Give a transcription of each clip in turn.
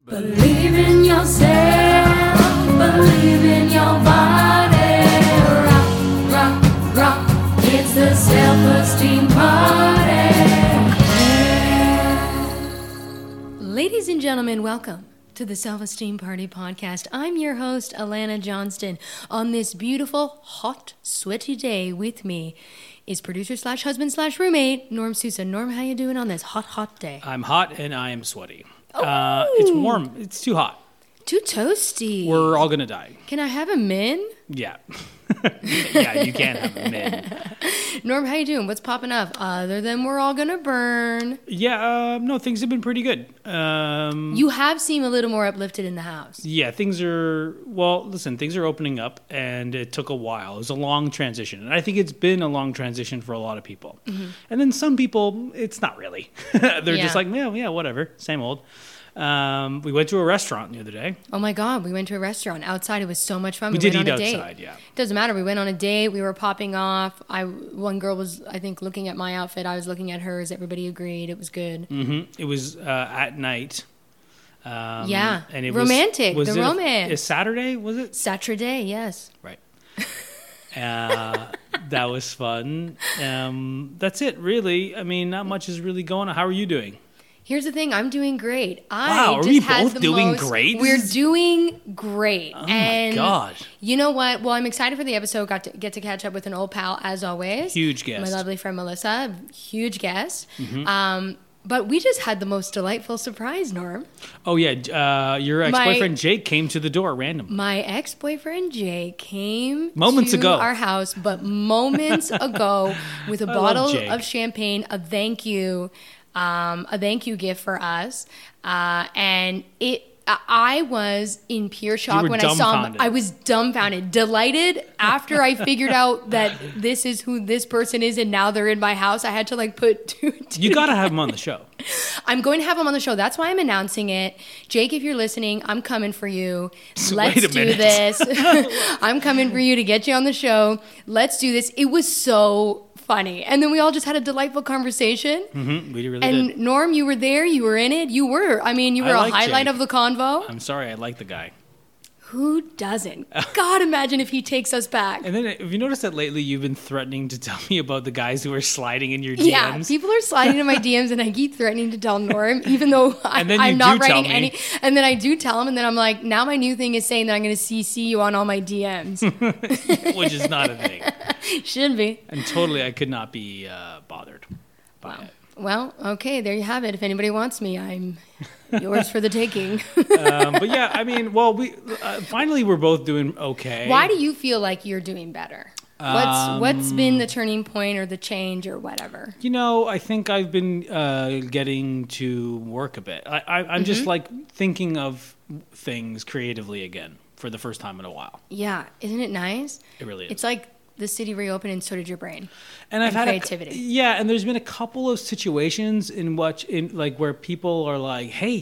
Believe in yourself, believe in your body. Rock, rock, rock, it's the self-esteem party. Ladies and gentlemen, welcome to the Self-Esteem Party podcast. I'm your host, Alana Johnston. On this beautiful, hot, sweaty day with me is producer slash husband slash roommate, Norm Sousa. Norm, how you doing on this hot, hot day? I'm hot and I am sweaty. It's warm. It's too hot. Too toasty. We're all going to die. Can I have a min? Yeah. Yeah, you can have a min. Norm, how you doing? What's popping up? Other than we're all going to burn. Yeah, no, things have been pretty good. You have seemed a little more uplifted in the house. Yeah, things are opening up, and it took a while. It was a long transition, and I think it's been a long transition for a lot of people. Mm-hmm. And then some people, it's not really. They're just like, yeah, whatever, same old. We went to a restaurant the other day. Oh my God, we went to a restaurant outside. It was so much fun. We did went eat on a outside, date. yeah. Doesn't matter. We went on a date. We were popping off. One girl was, I think, looking at my outfit. I was looking at hers. Everybody agreed. It was good. Mm-hmm. It was at night. Yeah. And it romantic. Was the it romance. A Saturday, was it? Saturday, yes. Right. That was fun. That's it, really. I mean, not much is really going on. How are you doing? Here's the thing. I'm doing great. Are we both doing great? We're doing great. Oh, my God. You know what? Well, I'm excited for the episode. Get to catch up with an old pal, as always. Huge guest. My lovely friend, Melissa. Huge guest. Mm-hmm. But we just had the most delightful surprise, Norm. Oh, yeah. Your ex-boyfriend, Jake, came to the door random. My ex-boyfriend, Jake, came moments to ago. our house, but moments ago, with a bottle of champagne, a thank you gift for us. And I was in pure shock when I saw him. I was dumbfounded, delighted after I figured out that this is who this person is, and now they're in my house. I had to put two. You got to have him on the show. I'm going to have him on the show. That's why I'm announcing it. Jake, if you're listening, I'm coming for you. Let's do this. I'm coming for you to get you on the show. Let's do this. It was so funny. And then we all just had a delightful conversation. Mm-hmm. We really and did. Norm, you were there. You were in it. You were a highlight Jake. of the convo. I'm sorry. I like the guy. Who doesn't? God, imagine if he takes us back. And then have you noticed that lately you've been threatening to tell me about the guys who are sliding in your DMs? Yeah, people are sliding in my DMs, and I keep threatening to tell Norm, even though I'm not writing any. And then I do tell him, and then I'm like, now my new thing is saying that I'm going to CC you on all my DMs. Which is not a thing. Should be. And totally, I could not be bothered by it. Well, okay, there you have it. If anybody wants me, I'm yours for the taking. But yeah, I mean, well, we finally we're both doing okay. Why do you feel like you're doing better? What's been the turning point or the change or whatever? You know, I think I've been getting to work a bit. I'm just thinking of things creatively again for the first time in a while. Yeah, isn't it nice? It really is. It's like the city reopened and so did your brain. And I've had creativity. And there's been a couple of situations where people are like, "Hey,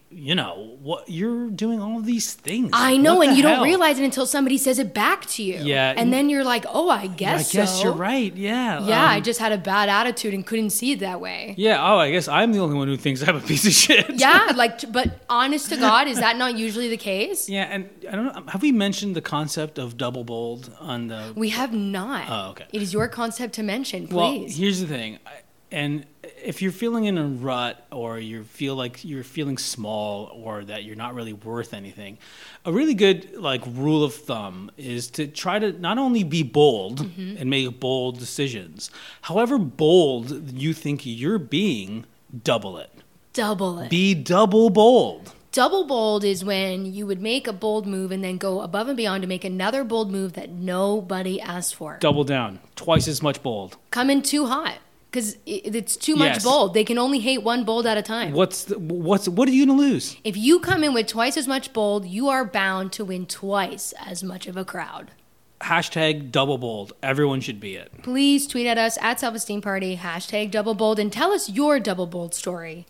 what you're doing all of these things." I know, what and the you hell? don't realize it until somebody says it back to you. Yeah, and then you're like, "Oh, I guess you're right." Yeah. Yeah, I just had a bad attitude and couldn't see it that way. Yeah. Oh, I guess I'm the only one who thinks I'm a piece of shit. Yeah, but honest to God, is that not usually the case? Yeah, and I don't know. Have we mentioned the concept of double bold on the? We have not. Oh, okay. It is your concept to mention, please. Well, here's the thing, and if you're feeling in a rut or you feel like you're feeling small or that you're not really worth anything, a really good rule of thumb is to try to not only be bold and make bold decisions. However bold you think you're being, double it. Double it. Be double bold. Double bold is when you would make a bold move and then go above and beyond to make another bold move that nobody asked for. Double down. Twice as much bold. Come in too hot because it's too much bold. They can only hate one bold at a time. What are you going to lose? If you come in with twice as much bold, you are bound to win twice as much of a crowd. Hashtag double bold. Everyone should be it. Please tweet at us at Self-Esteem Party, hashtag double bold, and tell us your double bold story.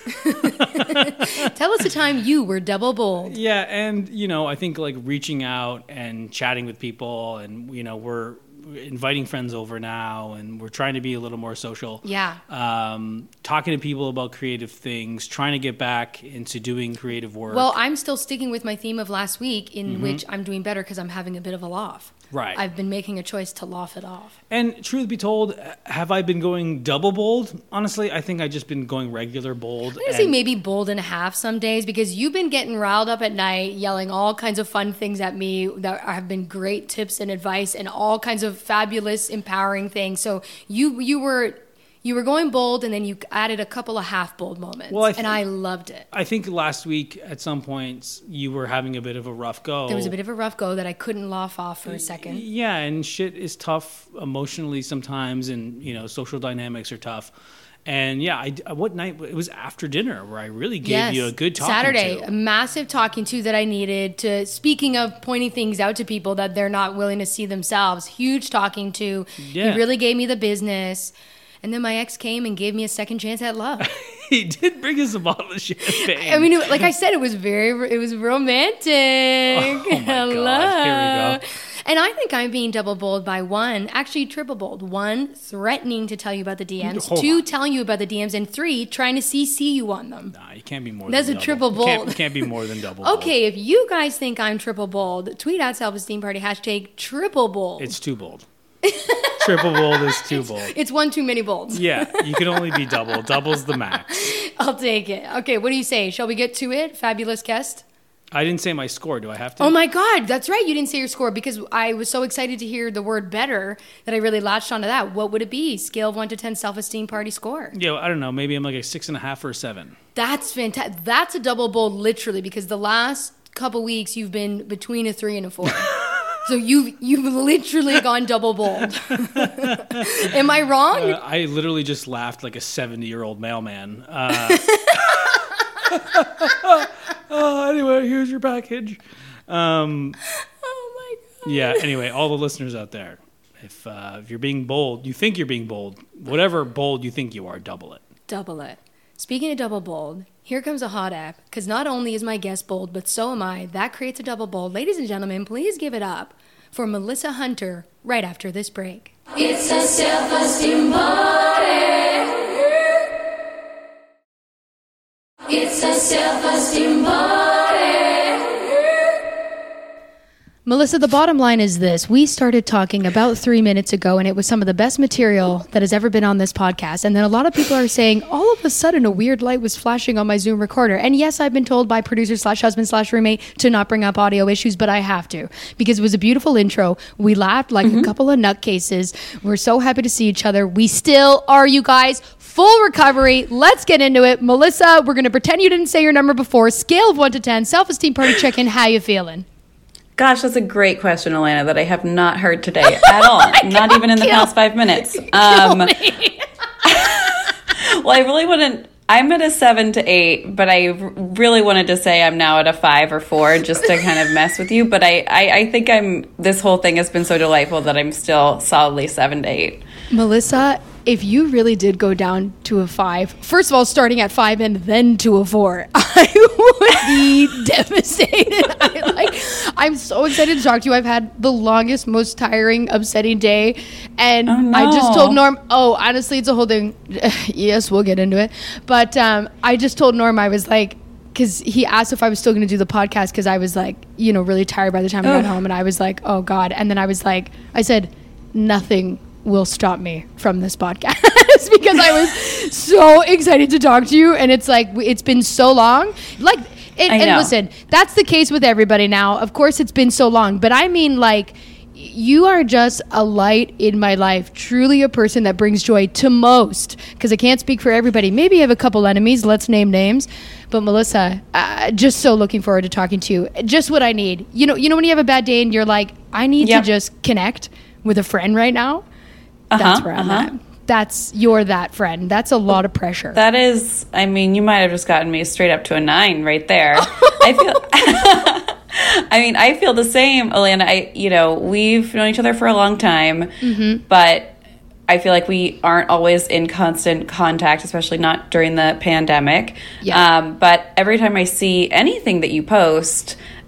Tell us the time you were double bold. Yeah, and I think reaching out and chatting with people, and we're inviting friends over now, and we're trying to be a little more social. Yeah. Talking to people about creative things, trying to get back into doing creative work. Well, I'm still sticking with my theme of last week, in which I'm doing better because I'm having a bit of a laugh. Right. I've been making a choice to laugh it off. And truth be told, have I been going double bold? Honestly, I think I've just been going regular bold. I'm going to say maybe bold and a half some days, because you've been getting riled up at night, yelling all kinds of fun things at me that have been great tips and advice and all kinds of fabulous, empowering things. So you were going bold, and then you added a couple of half bold moments, and I loved it. I think last week at some points you were having a bit of a rough go. There was a bit of a rough go that I couldn't laugh off for a second. Yeah, and shit is tough emotionally sometimes, and social dynamics are tough. And yeah, what night? It was after dinner where I really gave you a good talking Saturday, to. a massive talking to that I needed to. Speaking of pointing things out to people that they're not willing to see themselves, huge talking to. Yeah. He really gave me the business. And then my ex came and gave me a second chance at love. He did bring us a bottle of champagne. I mean, like I said, it was romantic. Oh my God, here we go. And I think I'm being double bold by one, actually triple bold. One, threatening to tell you about the DMs. Hold Two, on. telling you about the DMs. And three, trying to CC you on them. Nah, you can't be more That's than a double. triple bold. You can't be more than double bold. Okay, if you guys think I'm triple bold, tweet at Self-Esteem Party, hashtag triple bold. It's too bold. Triple bold is too bold. It's one too many bolds. Yeah, you can only be double. Double's the max. I'll take it. Okay, what do you say? Shall we get to it? Fabulous guest. I didn't say my score. Do I have to? Oh my God, that's right. You didn't say your score, because I was so excited to hear the word better that I really latched onto that. What would it be? Scale of 1 to 10 Self-Esteem Party score. Yeah, I don't know. Maybe I'm like a 6.5 or a 7. That's fantastic. That's a double bold, literally, because the last couple weeks you've been between a 3 and a 4. So you've literally gone double bold. Am I wrong? I literally just laughed like a 70-year-old mailman. Anyway, here's your package. Oh my God. Yeah, anyway, all the listeners out there, if you're being bold, you think you're being bold, whatever bold you think you are, double it. Double it. Speaking of double bold, here comes a hot app, because not only is my guest bold, but so am I. That creates a double bold. Ladies and gentlemen, please give it up for Melissa Hunter right after this break. It's a self-esteem party. It's a self-esteem party. Melissa, the bottom line is this. We started talking about 3 minutes ago, and it was some of the best material that has ever been on this podcast. And then a lot of people are saying, all of a sudden, a weird light was flashing on my Zoom recorder. And yes, I've been told by producer/husband/roommate to not bring up audio issues, but I have to, because it was a beautiful intro. We laughed like a couple of nutcases. We're so happy to see each other. We still are, you guys. Full recovery. Let's get into it. Melissa, we're going to pretend you didn't say your number before. Scale of 1 to 10. Self-esteem party check-in. How you feeling? Gosh, that's a great question, Elena, that I have not heard today at all. Not even in the past 5 minutes. Kill me. Well, I really wouldn't. I'm at a 7 to 8, but I really wanted to say I'm now at a 5 or 4 just to kind of mess with you. But I think this whole thing has been so delightful that I'm still solidly 7 to 8. Melissa, if you really did go down to a 5, first of all, starting at 5 and then to a 4, I would be devastated. I'm so excited to talk to you. I've had the longest, most tiring, upsetting day. And I just told Norm, honestly, it's a whole thing. Yes, we'll get into it. But I just told Norm, I was like, because he asked if I was still going to do the podcast, because I was like, really tired by the time I got home. And I was like, oh God. And then I said, nothing will stop me from this podcast because I was so excited to talk to you. And it's like, it's been so long. And listen, that's the case with everybody now. Of course, it's been so long. But I mean, you are just a light in my life. Truly a person that brings joy to most. Because I can't speak for everybody. Maybe you have a couple enemies. Let's name names. But Melissa, just so looking forward to talking to you. Just what I need. You know when you have a bad day and you're like, I need to just connect with a friend right now? That's where I'm at. You're that friend. That's a lot of pressure. That is, you might have just gotten me straight up to a 9 right there. I feel the same, Elena. We've known each other for a long time, but I feel like we aren't always in constant contact, especially not during the pandemic. Yeah. But every time I see anything that you post,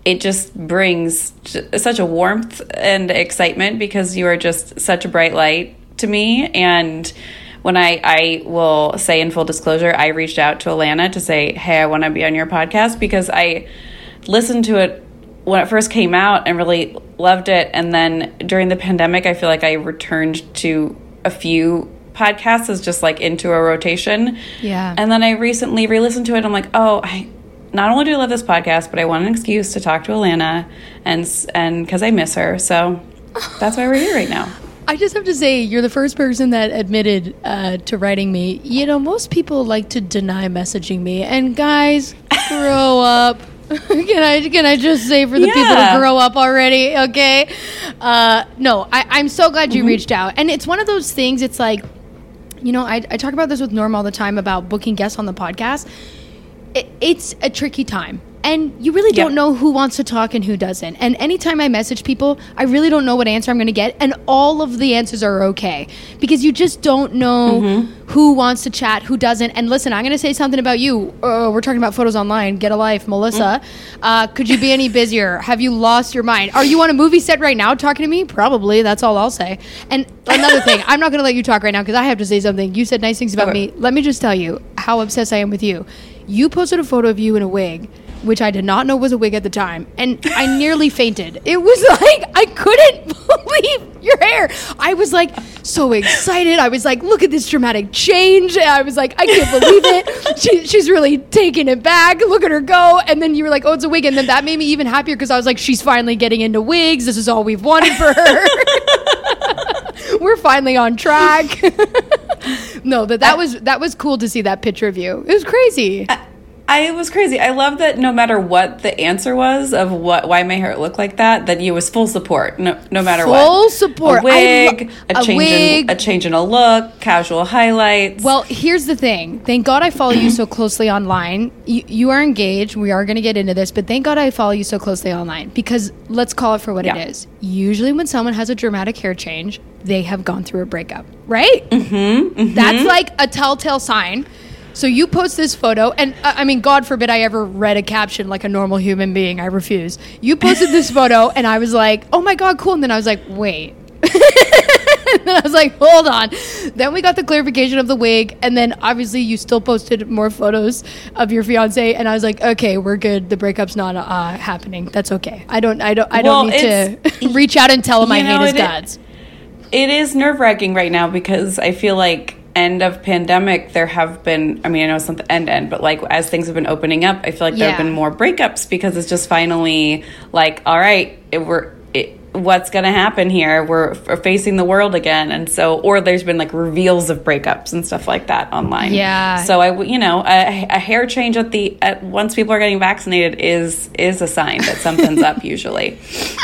it just brings such a warmth and excitement because you are just such a bright light to me. And when I will say in full disclosure, I reached out to Alana to say, hey, I want to be on your podcast, because I listened to it when it first came out and really loved it. And then during the pandemic, I feel like I returned to a few podcasts as just like into a rotation. Yeah. And then I recently re-listened to it. And I'm like, oh, I not only do I love this podcast, but I want an excuse to talk to Alana and because I miss her. So that's why we're here right now. I just have to say, you're the first person that admitted to writing me. You know, most people like to deny messaging me. And guys, grow up. Can I just say for the people to grow up already, okay? No, I'm so glad you reached out. And it's one of those things, it's like, you know, I talk about this with Norm all the time about booking guests on the podcast. It's a tricky time. And you really don't know who wants to talk and who doesn't. And anytime I message people, I really don't know what answer I'm going to get. And all of the answers are okay. Because you just don't know who wants to chat, who doesn't. And listen, I'm going to say something about you. We're talking about photos online. Get a life. Melissa, could you be any busier? Have you lost your mind? Are you on a movie set right now talking to me? Probably. That's all I'll say. And another thing, I'm not going to let you talk right now because I have to say something. You said nice things about me. Let me just tell you how obsessed I am with you. You posted a photo of you in a wig, which I did not know was a wig at the time, and I nearly fainted. It was like, I couldn't believe your hair. I was like so excited. I was like, look at this dramatic change. And I was like, I can't believe it. She's really taking it back. Look at her go. And then you were like, oh, it's a wig. And then that made me even happier because I was like, she's finally getting into wigs. This is all we've wanted for her. We're finally on track. No, but that was cool to see that picture of you. It was crazy. It was crazy. I love that no matter what the answer was of why my hair looked like that you was full support. No matter what. Full support. A wig, a change in a look, casual highlights. Well, here's the thing. Thank God I follow you so closely online. You are engaged. We are going to get into this, but thank God I follow you so closely online because let's call it for what it is. Usually when someone has a dramatic hair change, they have gone through a breakup, right? That's like a telltale sign. So you post this photo, and I mean, God forbid I ever read a caption like a normal human being. I refuse. You posted this photo, and I was like, oh my God, cool. And then I was like, wait. And then I was like, hold on. Then we got the clarification of the wig, and then obviously you still posted more photos of your fiance, and I was like, okay, we're good. The breakup's not happening. That's okay. I don't need to reach out and tell him I hate his guts. It is nerve-wracking right now because I feel like end of pandemic, there have been, I mean, I know it's not the end, but like as things have been opening up, I feel like there have been more breakups because it's just finally like, all right, what's going to happen here? We're facing the world again. And so, or there's been like reveals of breakups and stuff like that online. Yeah. So a hair change once people are getting vaccinated is a sign that something's up usually.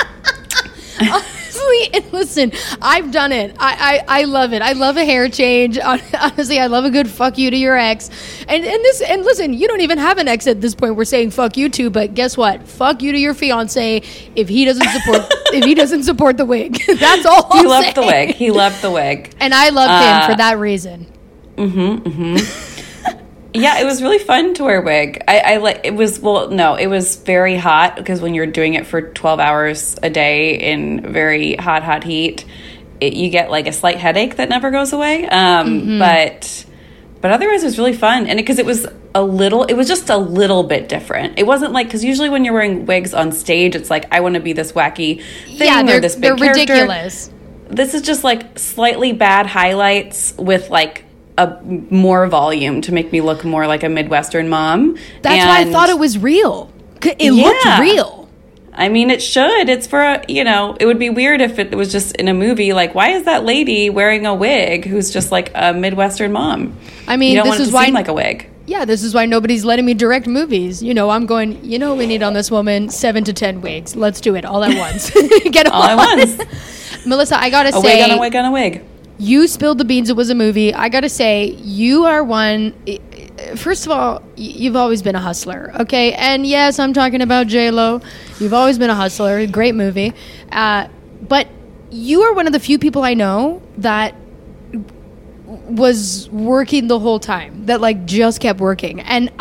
And listen, I've done it. I love it. I love a hair change. Honestly, I love a good fuck you to your ex. And listen, you don't even have an ex at this point. We're saying fuck you to, but guess what? Fuck you to your fiance if he doesn't support the wig. That's all. He loved the wig. He loved the wig. And I loved him for that reason. Yeah, it was really fun to wear a wig. It was very hot because when you're doing it for 12 hours a day in very hot heat, you get like a slight headache that never goes away. But otherwise it was really fun. And because it was just a little bit different. It wasn't like, because usually when you're wearing wigs on stage, it's like, I want to be this wacky thing or this big character. They're ridiculous. This is just like slightly bad highlights with like more volume to make me look more like a Midwestern mom. That's why I thought it was real. It looked real. I mean, it should. It's for it would be weird if it was just in a movie. Like, why is that lady wearing a wig who's just like a Midwestern mom? I mean, you don't want it to seem like a wig. Yeah, this is why nobody's letting me direct movies. I'm going, we need on this woman 7 to 10 wigs. Let's do it all at once. Get them all at once. Melissa, I gotta say, a wig on a wig on a wig. You spilled the beans. It was a movie. I got to say, you are one. First of all, you've always been a hustler, okay? And yes, I'm talking about J-Lo. You've always been a hustler. Great movie. But you are one of the few people I know that was working the whole time, that like just kept working. And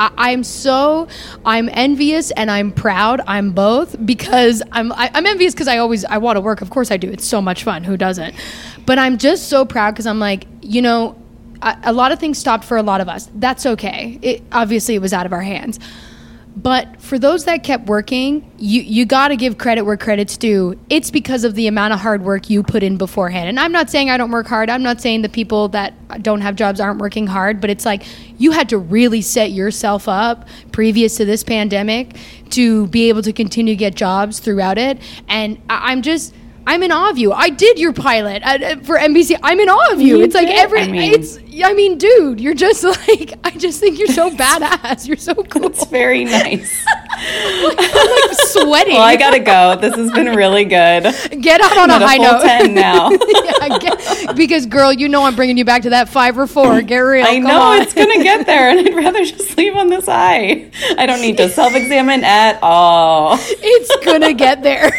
I'm envious and I'm proud. I'm both, because I'm envious because I want to work. Of course I do. It's so much fun. Who doesn't? But I'm just so proud because I'm like, you know, a lot of things stopped for a lot of us. That's okay. Obviously it was out of our hands. But for those that kept working, you got to give credit where credit's due. It's because of the amount of hard work you put in beforehand. And I'm not saying I don't work hard. I'm not saying the people that don't have jobs aren't working hard. But it's like you had to really set yourself up previous to this pandemic to be able to continue to get jobs throughout it. And I'm in awe of you. I did your pilot for NBC. I'm in awe of you. It's like I mean, dude, you're just like, I just think you're so badass. You're so cool. It's very nice. I'm like sweating. Well, I gotta go. This has been really good. Get out on a high note. 10 now. Because, girl, you know I'm bringing you back to that 5 or 4. Get real. I know it's gonna get there, and I'd rather just leave on this high. I don't need to self-examine at all. It's gonna get there.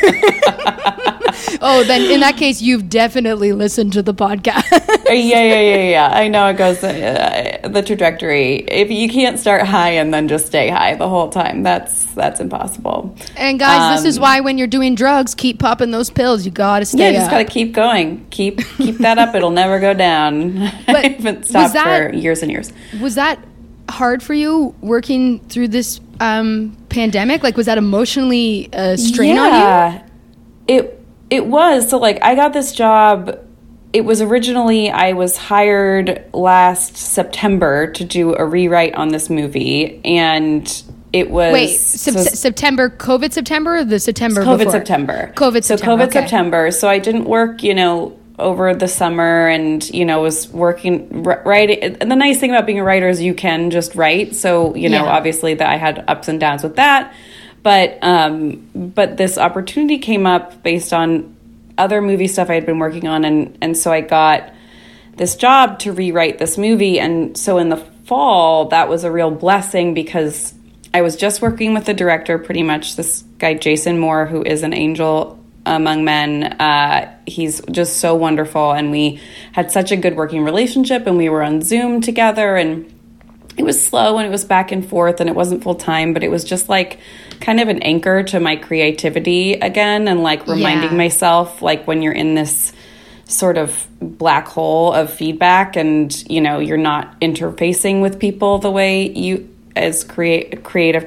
Oh, then in that case, you've definitely listened to the podcast. Yeah. I know it goes the trajectory. If you can't start high and then just stay high the whole time, that's impossible. And guys, this is why when you're doing drugs, keep popping those pills. You gotta stay up. Yeah, just gotta keep going. Keep that up. It'll never go down. But I haven't stopped for years and years. Was that hard for you working through this pandemic? Like, was that emotionally strain on you? It was. So, like, I got this job. It was originally, I was hired last September to do a rewrite on this movie. And it was... Wait, September, COVID September, or the September COVID before? September. COVID September, okay. September. So I didn't work, over the summer and, was working, writing. And the nice thing about being a writer is you can just write. So, obviously that I had ups and downs with that. But this opportunity came up based on other movie stuff I had been working on. And so I got this job to rewrite this movie. And so in the fall, that was a real blessing because I was just working with the director, pretty much, this guy, Jason Moore, who is an angel among men. He's just so wonderful. And we had such a good working relationship, and we were on Zoom together, and it was slow and it was back and forth and it wasn't full time, but it was just like kind of an anchor to my creativity again, and like reminding myself, like, when you're in this sort of black hole of feedback and, you're not interfacing with people the way you as creative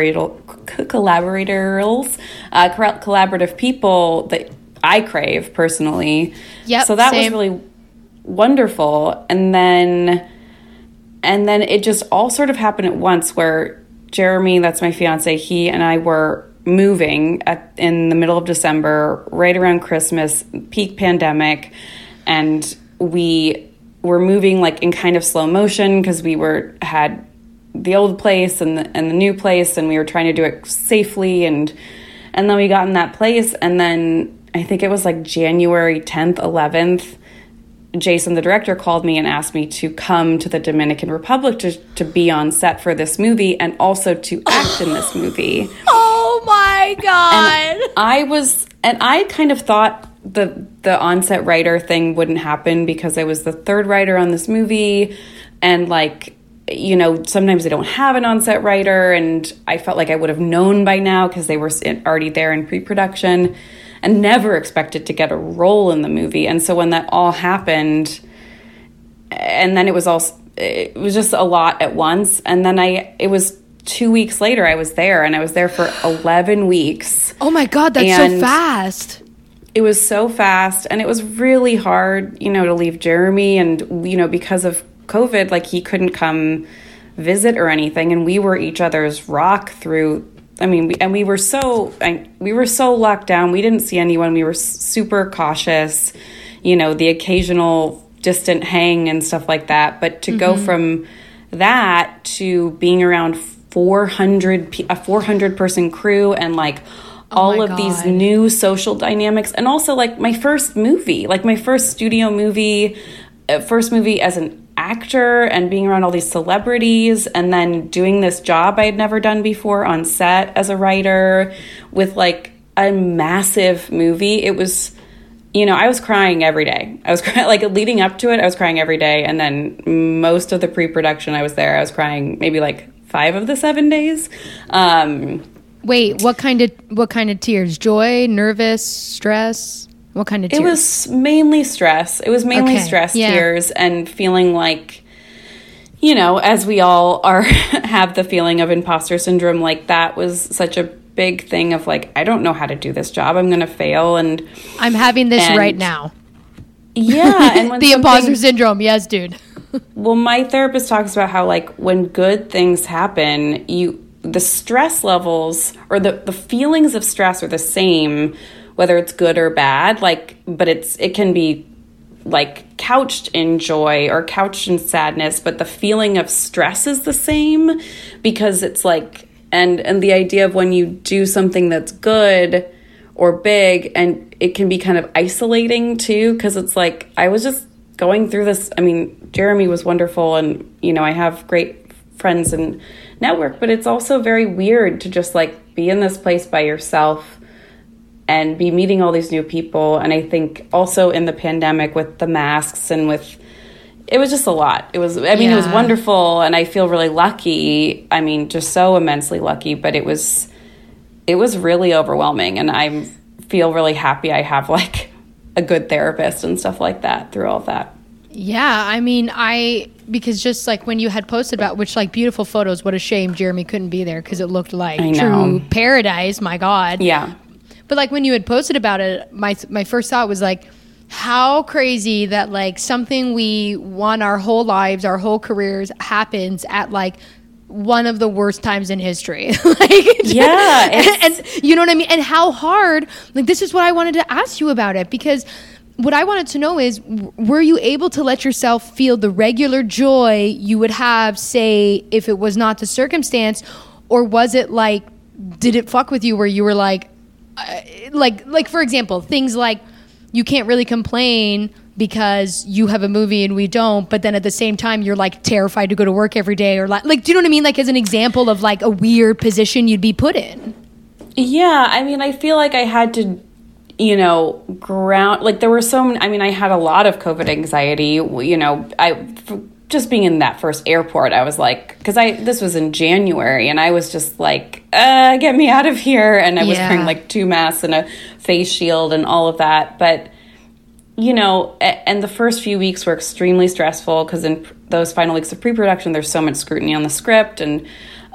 collaborative people that I crave personally. Yep, so that same. was really wonderful. And then it just all sort of happened at once, where Jeremy, that's my fiance, he and I were moving in the middle of December, right around Christmas, peak pandemic, and we were moving like in kind of slow motion because we had the old place and the new place, and we were trying to do it safely, and then we got in that place, and then I think it was like January 10th, 11th, Jason, the director, called me and asked me to come to the Dominican Republic to be on set for this movie and also to act in this movie. Oh my God. And I kind of thought the on-set writer thing wouldn't happen because I was the third writer on this movie, and like, sometimes they don't have an on-set writer, and I felt like I would have known by now because they were already there in pre-production, and never expected to get a role in the movie. And so when that all happened, and then it was just a lot at once. And then it was 2 weeks later, I was there, and I was there for 11 weeks. Oh my God, that's so fast. It was so fast, and it was really hard, to leave Jeremy, and, because of COVID, like, he couldn't come visit or anything, and we were each other's rock through. I mean, we were so locked down. We didn't see anyone. We were super cautious, the occasional distant hang and stuff like that. But to go from that to being around a 400 person crew, and like all of these new social dynamics, and also like my first movie, like my first studio movie, first movie as an actor, and being around all these celebrities, and then doing this job I had never done before on set as a writer with like a massive movie. It was I was crying every day. I was crying, like leading up to it, I was crying every day. And then most of the pre-production I was there, I was crying maybe like 5 of the 7 days. Wait, what kind of tears? Joy, nervous, stress? What kind of tears? It was mainly stress. It was mainly stress tears and feeling like, as we all have the feeling of imposter syndrome, like that was such a big thing of like, I don't know how to do this job. I'm going to fail. And I'm having this right now. Yeah. And when the imposter syndrome. Yes, dude. Well, my therapist talks about how like when good things happen, the stress levels or the feelings of stress are the same, whether it's good or bad, like, but it can be like couched in joy or couched in sadness, but the feeling of stress is the same because it's like, and the idea of when you do something that's good or big, and it can be kind of isolating too, because it's like, I was just going through this. I mean, Jeremy was wonderful, and, I have great friends and network, but it's also very weird to just like be in this place by yourself and be meeting all these new people. And I think also in the pandemic with the masks and it was just a lot. It was wonderful, and I feel really lucky. I mean, just so immensely lucky, but it was really overwhelming, and I feel really happy I have like a good therapist and stuff like that through all of that. Yeah, I mean, because just like when you had posted about which like beautiful photos, what a shame Jeremy couldn't be there because it looked like true paradise, my God. Yeah. But like when you had posted about it, my first thought was like, how crazy that like something we want our whole lives, our whole careers happens at like one of the worst times in history. And you know what I mean? And how hard, like this is what I wanted to ask you about it, because what I wanted to know is, were you able to let yourself feel the regular joy you would have, say, if it was not the circumstance, or was it like, did it fuck with you where you were like for example, things like you can't really complain because you have a movie and we don't, but then at the same time you're like terrified to go to work every day, or like do you know what I mean? Like as an example of like a weird position you'd be put in. Yeah, I mean, I feel like I had to, ground, like there were so many, I mean, I had a lot of COVID anxiety, just being in that first airport, I was like, because this was in January, and I was just like, get me out of here. And I was wearing like 2 masks and a face shield and all of that. But, and the first few weeks were extremely stressful because in those final weeks of pre-production, there's so much scrutiny on the script. And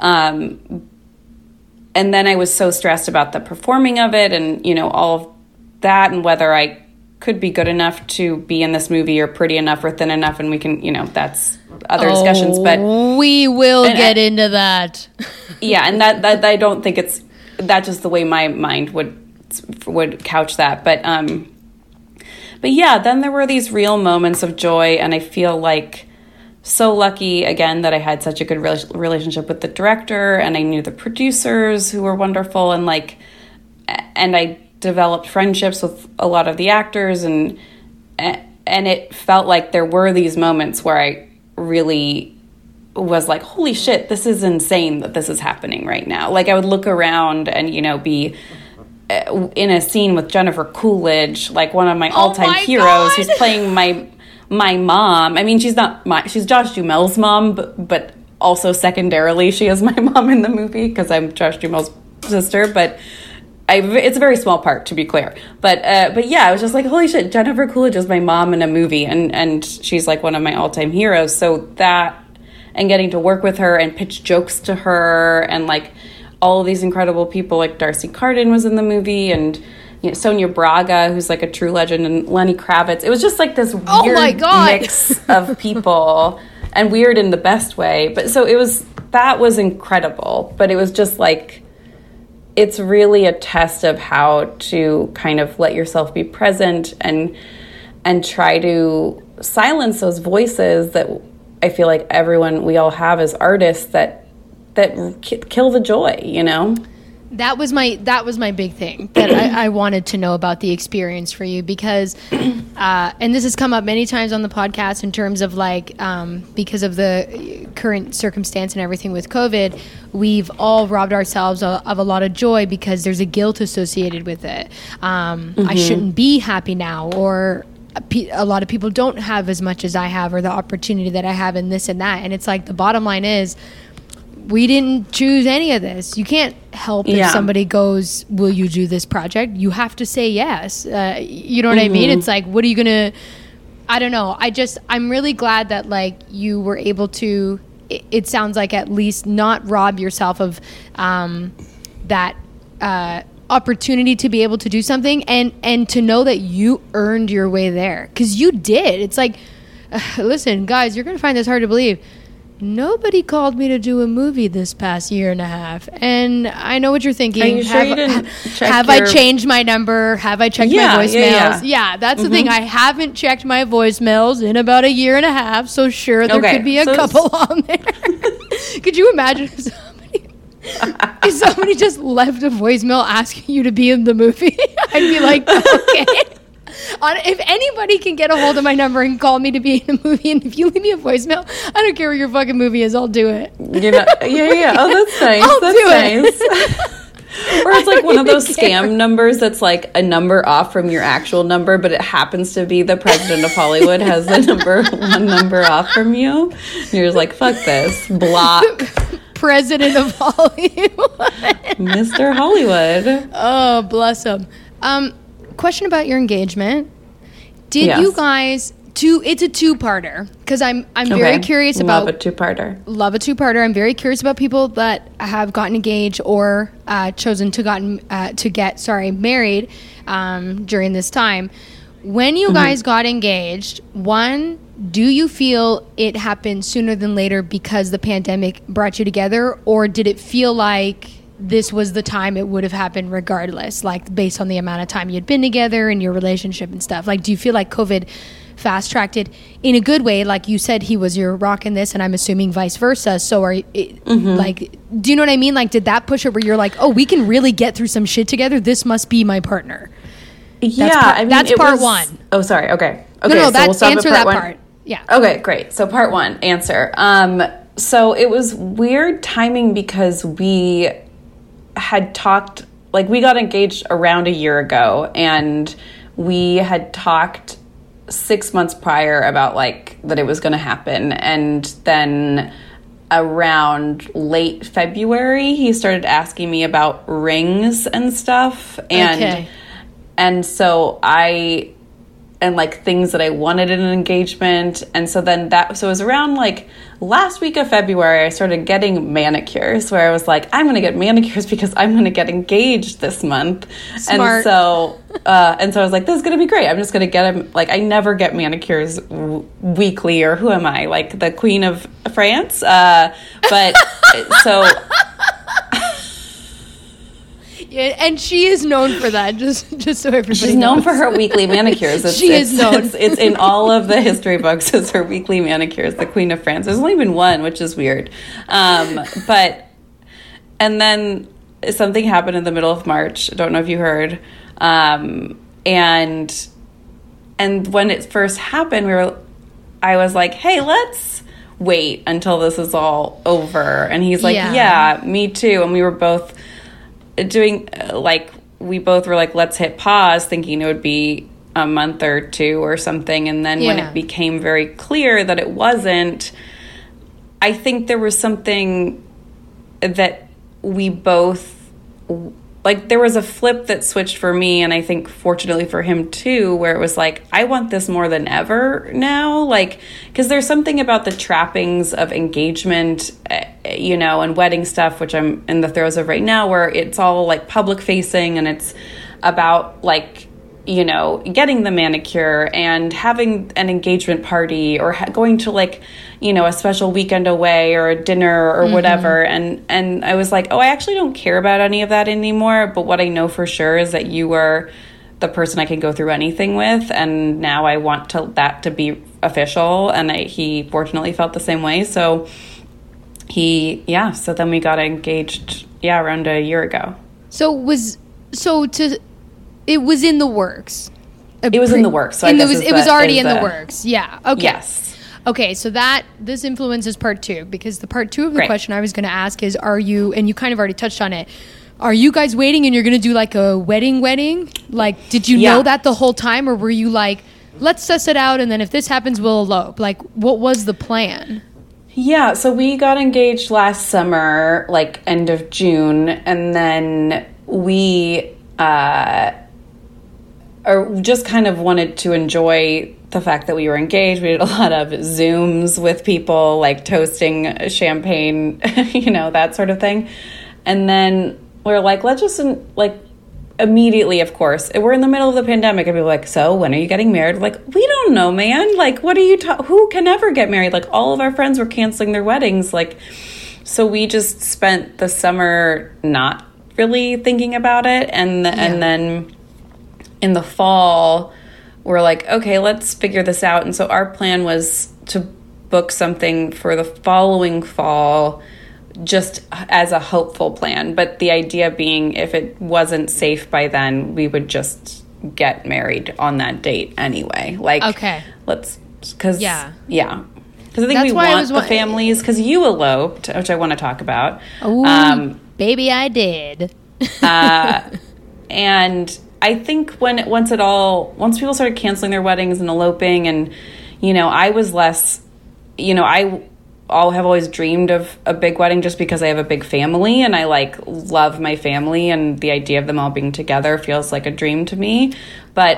then I was so stressed about the performing of it and, all of that, and whether I could be good enough to be in this movie or pretty enough or thin enough, and we can, that's other discussions, but we will get into that. Yeah. And that I don't think that's just the way my mind would couch that. But yeah, then there were these real moments of joy, and I feel like so lucky again that I had such a good relationship with the director, and I knew the producers who were wonderful, and I developed friendships with a lot of the actors, and it felt like there were these moments where I really was like, holy shit, this is insane that this is happening right now. Like I would look around and, be in a scene with Jennifer Coolidge, like one of my all-time heroes, God, who's playing my mom. I mean, she's Josh Duhamel's mom, but also secondarily, she is my mom in the movie because I'm Josh Duhamel's sister, but it's a very small part, to be clear. But yeah, I was just like, holy shit, Jennifer Coolidge is my mom in a movie, and she's like one of my all-time heroes. So that, and getting to work with her and pitch jokes to her, and like all of these incredible people, like Darcy Carden was in the movie, and Sonia Braga, who's like a true legend, and Lenny Kravitz. It was just like this weird mix of people, and weird in the best way. But so that was incredible. But it was just like, it's really a test of how to kind of let yourself be present and try to silence those voices that I feel like we all have as artists that kill the joy, That was my big thing that I wanted to know about the experience for you, because and this has come up many times on the podcast in terms of like because of the current circumstance and everything with COVID, we've all robbed ourselves of a lot of joy because there's a guilt associated with it. I shouldn't be happy now, or a lot of people don't have as much as I have, or the opportunity that I have, and this and that. And it's like, the bottom line is, we didn't choose any of this. You can't help if somebody goes, will you do this project? You have to say yes. You know what I mean? It's like, what are you going to, I don't know. I'm really glad that like you were able to, it sounds like, at least not rob yourself of that opportunity to be able to do something, and to know that you earned your way there. 'Cause you did. It's like, listen, guys, you're going to find this hard to believe. Nobody called me to do a movie this past year and a half. And I know what you're thinking. Are you sure you didn't check have I changed my number? Have I checked my voicemails? Yeah, that's the thing. I haven't checked my voicemails in about a year and a half. So sure, there could be a couple on there. Could you imagine if somebody just left a voicemail asking you to be in the movie? I'd be like, okay. If anybody can get a hold of my number and call me to be in a movie, and if you leave me a voicemail, I don't care what your fucking movie is, I'll do it. Yeah. Oh, that's nice. I'll do it. Or it's like one of those scam numbers that's like a number off from your actual number, but it happens to be the president of Hollywood has the one number off from you. And you're just like, fuck this. Block. President of Hollywood. Mr. Hollywood. Oh, bless him. Question about your engagement. Did you guys it's a two-parter, because I'm very curious about love a two-parter. I'm very curious about people that have gotten engaged or chosen to get married during this time. When you guys got engaged, one, do you feel it happened sooner than later because the pandemic brought you together, or did it feel like this was the time it would have happened regardless, like based on the amount of time you'd been together and your relationship and stuff? Like, do you feel like COVID fast-tracked it in a good way? Like you said, he was your rock in this, and I'm assuming vice versa. So like, do you know what I mean? Like, did that push it where you're like, oh, we can really get through some shit together? This must be my partner. That's part one. Oh, sorry. Okay. No, that's answer that part. Yeah. Okay, great. So part one, answer. So it was weird timing because we had talked, like, we got engaged around a year ago, and we had talked 6 months prior about like that it was going to happen. And then around late February, he started asking me about rings and stuff. And so and like things that I wanted in an engagement. And so then so it was around like last week of February, I started getting manicures, where I was like, I'm going to get manicures because I'm going to get engaged this month. Smart. And so I was like, this is going to be great. I'm just going to get them. Like, I never get manicures weekly, or who am I? Like the Queen of France? But so... Yeah, and she is known for that, just so everybody She's known for her weekly manicures. She is known. It's in all of the history books as her weekly manicures, the Queen of France. There's only been one, which is weird. And then something happened in the middle of March. I don't know if you heard. And when it first happened, I was like, hey, let's wait until this is all over. And he's like, yeah, me too. And we were both doing we both were like, let's hit pause, thinking it would be a month or two or something. And then when it became very clear that it wasn't, I think there was something that we both, like, there was a flip that switched for me, and I think fortunately for him too, where it was like, I want this more than ever now, like, because there's something about the trappings of engagement, and wedding stuff, which I'm in the throes of right now, where it's all like public facing, and it's about like, getting the manicure and having an engagement party, or going to like, a special weekend away or a dinner or whatever. And I was like, oh, I actually don't care about any of that anymore. But what I know for sure is that you were the person I can go through anything with. And now I want that to be official. And he fortunately felt the same way. So so then we got engaged, around a year ago. It was in the works. It was in the works. So it was already in the works. Yeah. Okay. Yes. Okay, so this influences part 2, because the part 2 of the question I was going to ask is, are you, and you kind of already touched on it, are you guys waiting and you're going to do like a wedding? Like, did you know that the whole time, or were you like, let's suss it out and then if this happens, we'll elope? Like, what was the plan? Yeah, so we got engaged last summer, like end of June, and then we just kind of wanted to enjoy the fact that we were engaged. We did a lot of Zooms with people, like toasting champagne, that sort of thing. And then we're like, let's just, like, immediately, of course, we're in the middle of the pandemic, and people are like, so when are you getting married? We're like, we don't know, man. Like, what are you who can ever get married? Like, all of our friends were canceling their weddings. Like, so we just spent the summer not really thinking about it. And then in the fall, we're like, okay, let's figure this out. And so our plan was to book something for the following fall, just as a hopeful plan. But the idea being, if it wasn't safe by then, we would just get married on that date anyway. Like, okay, because I think we want the families, because you eloped, which I want to talk about. Ooh, baby, I did. And I think once people started canceling their weddings and eloping, and I was less, I have always dreamed of a big wedding just because I have a big family, and I love my family, and the idea of them all being together feels like a dream to me. But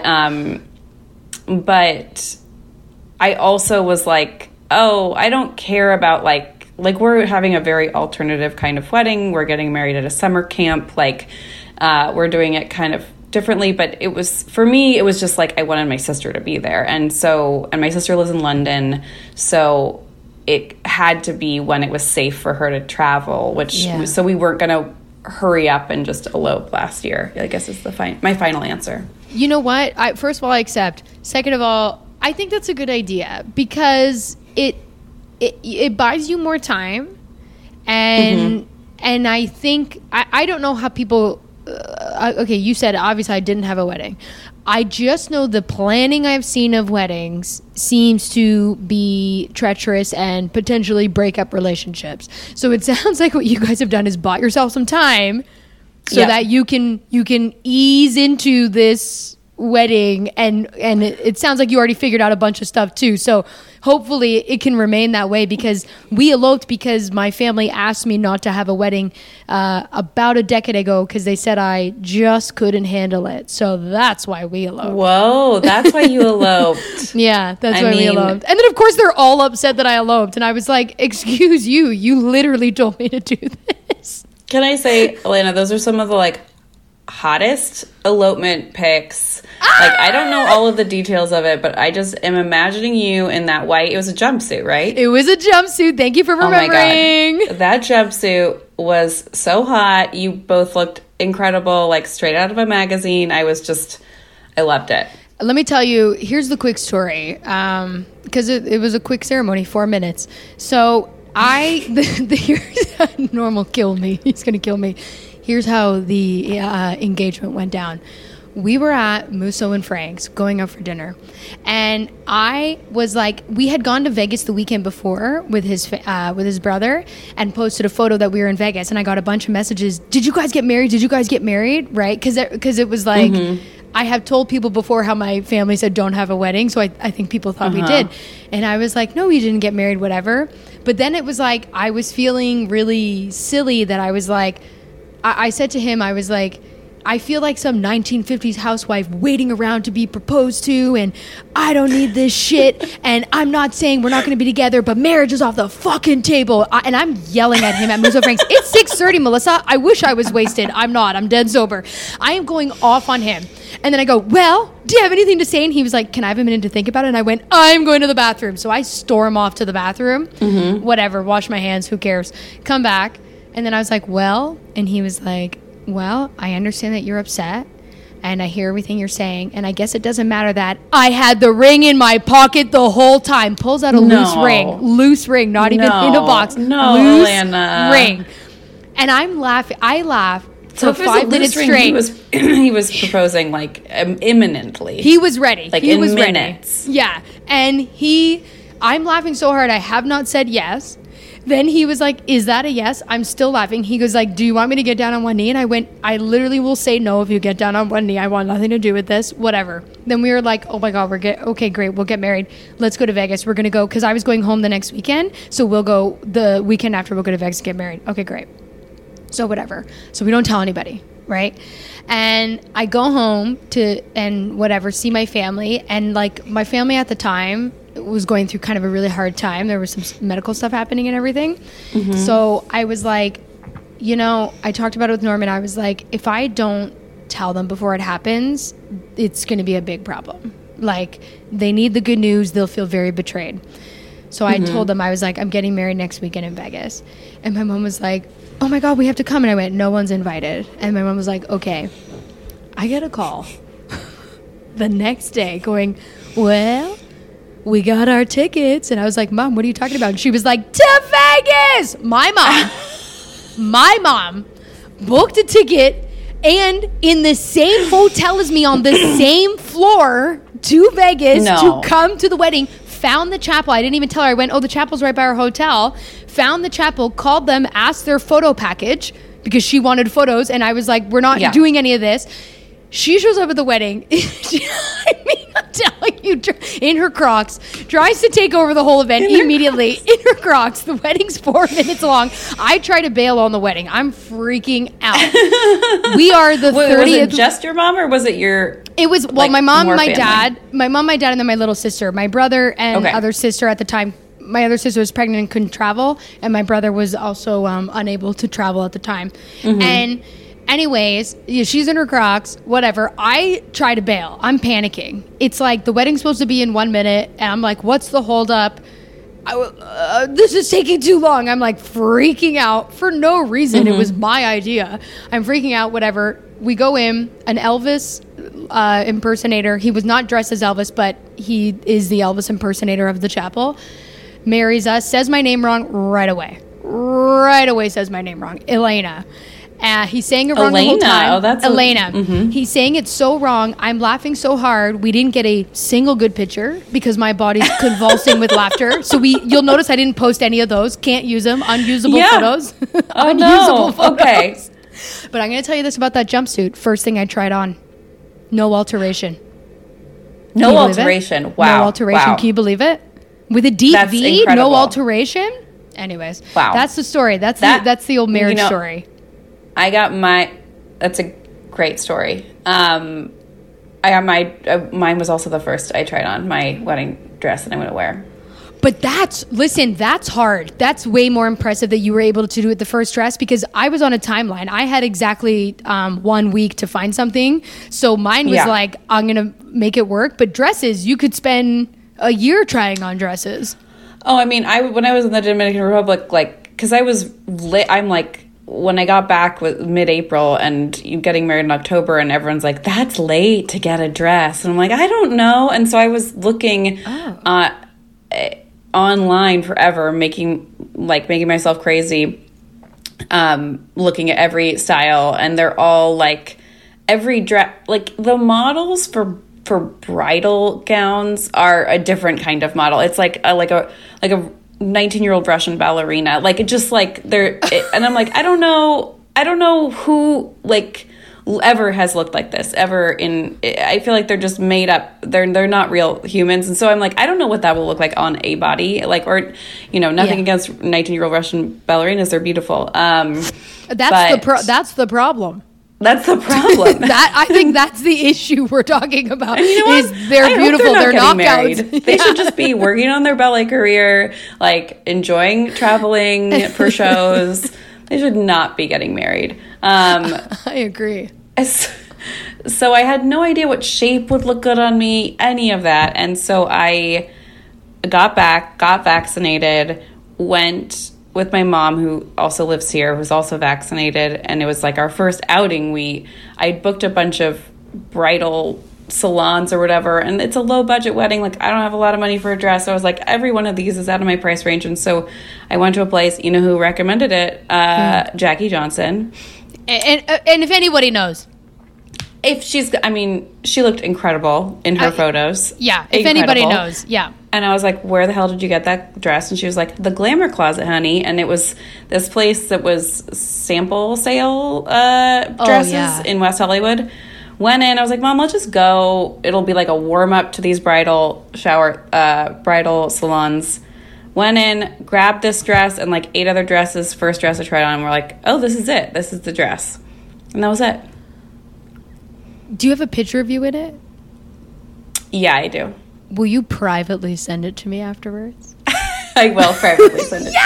I also was like, oh, I don't care about like we're having a very alternative kind of wedding. We're getting married at a summer camp. We're doing it kind of differently, but for me, it was just like, I wanted my sister to be there. And my sister lives in London. So it had to be when it was safe for her to travel, so we weren't going to hurry up and just elope last year, I guess is my final answer. You know what? First of all, I accept. Second of all, I think that's a good idea, because it buys you more time. And I think, I don't know how people, okay, you said obviously I didn't have a wedding. I just know the planning I've seen of weddings seems to be treacherous and potentially break up relationships. So it sounds like what you guys have done is bought yourself some time so that you can ease into this wedding, and it sounds like you already figured out a bunch of stuff too. So hopefully it can remain that way, because we eloped because my family asked me not to have a wedding about a decade ago, because they said I just couldn't handle it. So that's why we eloped. Whoa, that's why you eloped. Yeah, that's why we eloped. And then of course they're all upset that I eloped, and I was like, excuse you literally told me to do this. Can I say, Elena, those are some of the hottest elopement pics. I don't know all of the details of it, but I just am imagining you in that white. It was a jumpsuit, right? It was a jumpsuit. Thank you for remembering. Oh my God. That jumpsuit was so hot. You both looked incredible, straight out of a magazine. I loved it. Let me tell you, here's the quick story, because it was a quick ceremony, 4 minutes. So here's Normal killed me. He's going to kill me. Here's how the engagement went down. We were at Musso and Frank's going out for dinner, and I was like, we had gone to Vegas the weekend before with his brother, and posted a photo that we were in Vegas, and I got a bunch of messages. Did you guys get married? Did you guys get married? Right? Because it was like, I have told people before how my family said don't have a wedding, so I think people thought we did, and I was like, no, we didn't get married, whatever. But then it was like, I was feeling really silly that I was like, I said to him, I was like, I feel like some 1950s housewife waiting around to be proposed to, and I don't need this shit, and I'm not saying we're not going to be together, but marriage is off the fucking table. And I'm yelling at him at Musso Frank's. It's 6:30, Melissa. I wish I was wasted. I'm not. I'm dead sober. I am going off on him. And then I go, well, do you have anything to say? And he was like, can I have a minute to think about it? And I went, I'm going to the bathroom. So I storm off to the bathroom. Whatever. Wash my hands. Who cares? Come back. And then I was like, well, and he was like, well, I understand that you're upset, and I hear everything you're saying, and I guess it doesn't matter that I had the ring in my pocket the whole time. Pulls out a loose ring, not even in a box. No, loose Elena. ring. And I'm laughing. I laugh for if it was a 5 loose minutes ring, straight. He was proposing like imminently. He was ready. Like he in was minutes. ready. Yeah. And I'm laughing so hard I have not said yes. Then he was like, is that a yes? I'm still laughing. He goes like, do you want me to get down on one knee? And I went, I literally will say no if you get down on one knee. I want nothing to do with this. Whatever. Then we were like, oh my God, okay, great. We'll get married. Let's go to Vegas. We're going to go, because I was going home the next weekend. So we'll go the weekend after, we'll go to Vegas and get married. Okay, great. So whatever. So we don't tell anybody, right? And I go home see my family. And like my family at the time was going through kind of a really hard time. There was some medical stuff happening and everything. Mm-hmm. So I was like, I talked about it with Norman. I was like, if I don't tell them before it happens, it's going to be a big problem. Like, they need the good news. They'll feel very betrayed. So I told them, I was like, I'm getting married next weekend in Vegas. And my mom was like, oh my God, we have to come. And I went, no one's invited. And my mom was like, okay. I get a call the next day going, well, we got our tickets. And I was like, Mom, what are you talking about? And she was like, to Vegas. My mom booked a ticket and in the same hotel as me on the same floor to Vegas to come to the wedding. Found the chapel. I didn't even tell her. I went, the chapel's right by our hotel. Found the chapel, called them, asked their photo package because she wanted photos. And I was like, we're not doing any of this. She shows up at the wedding. I'm telling you, in her Crocs, tries to take over the whole event immediately. In her Crocs. The wedding's 4 minutes long. I try to bail on the wedding. I'm freaking out. We are the 30th. Was it just your mom or was it your... It was, well, like, my mom, my dad, and then my little sister. My brother and other sister at the time. My other sister was pregnant and couldn't travel. And my brother was also unable to travel at the time. Mm-hmm. And... anyways, she's in her Crocs, whatever. I try to bail. I'm panicking. It's like the wedding's supposed to be in 1 minute. And I'm like, what's the holdup? This is taking too long. I'm like freaking out for no reason. It was my idea. I'm freaking out, whatever. We go in, an Elvis impersonator. He was not dressed as Elvis, but he is the Elvis impersonator of the chapel. Marries us, says my name wrong right away. Right away says my name wrong. Elena. He's saying it wrong the whole time. Oh, that's Elena. He's saying it so wrong. I'm laughing so hard. We didn't get a single good picture because my body's convulsing with laughter. So you'll notice I didn't post any of those. Can't use them. Unusable photos. Oh, Unusable photos. Okay. But I'm going to tell you this about that jumpsuit. First thing I tried on. No alteration. No alteration. Wow. No alteration. Wow. Can you believe it? With a deep That's V, incredible. no alteration. Anyways. Wow. That's the story. That's the old marriage story. That's a great story. I got mine was also the first I tried on, my wedding dress that I'm going to wear. But that's hard. That's way more impressive that you were able to do it the first dress because I was on a timeline. I had exactly 1 week to find something. So mine was like, I'm going to make it work. But dresses, you could spend a year trying on dresses. Oh, I mean, when I was in the Dominican Republic, like, because I was I'm like, when I got back with mid-April and you getting married in October and everyone's like, that's late to get a dress. And I'm like, I don't know. And so I was looking online forever, making myself crazy, looking at every style. And they're all like, every dress, like the models for bridal gowns are a different kind of model. It's like a 19-year-old Russian ballerina, like it just like and I'm like, I don't know who like ever has looked like this ever I feel like they're just made up. They're not real humans. And so I'm like, I don't know what that will look like on a body, like, or, nothing against 19-year-old Russian ballerinas. They're beautiful. That's the problem. That's the problem. I think that's the issue we're talking about. Is they're beautiful. They're knockouts. They should just be working on their ballet career, like enjoying traveling for shows. They should not be getting married. I agree. So I had no idea what shape would look good on me, any of that. And so I got vaccinated, went with my mom, who also lives here, who's also vaccinated, and it was like our first outing. I booked a bunch of bridal salons or whatever, and it's a low budget wedding. Like, I don't have a lot of money for a dress, so I was like, every one of these is out of my price range. And so I went to a place, who recommended it, Jackie Johnson, And if anybody knows. If she looked incredible in her photos. Yeah, if anybody knows, yeah. And I was like, where the hell did you get that dress? And she was like, the Glamour Closet, honey. And it was this place that was sample sale dresses in West Hollywood. Went in, I was like, Mom, let's just go. It'll be like a warm-up to these bridal salons. Went in, grabbed this dress and like 8 other dresses, first dress I tried on. And we're like, oh, this is it. This is the dress. And that was it. Do you have a picture of you in it? Yeah, I do. Will you privately send it to me afterwards? I will privately send it to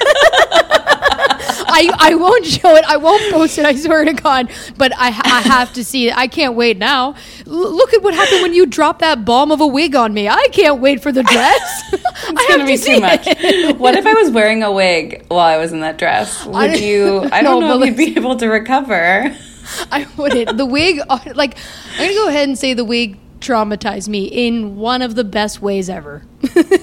you. I won't show it. I won't post it. I swear to God. But I have to see it. I can't wait now. Look at what happened when you dropped that bomb of a wig on me. I can't wait for the dress. It's going to be too much. What if I was wearing a wig while I was in that dress? Would you? I don't know if you'd be able to recover. I wouldn't. The wig, like, I'm going to go ahead and say the wig traumatized me in one of the best ways ever. Well, yeah,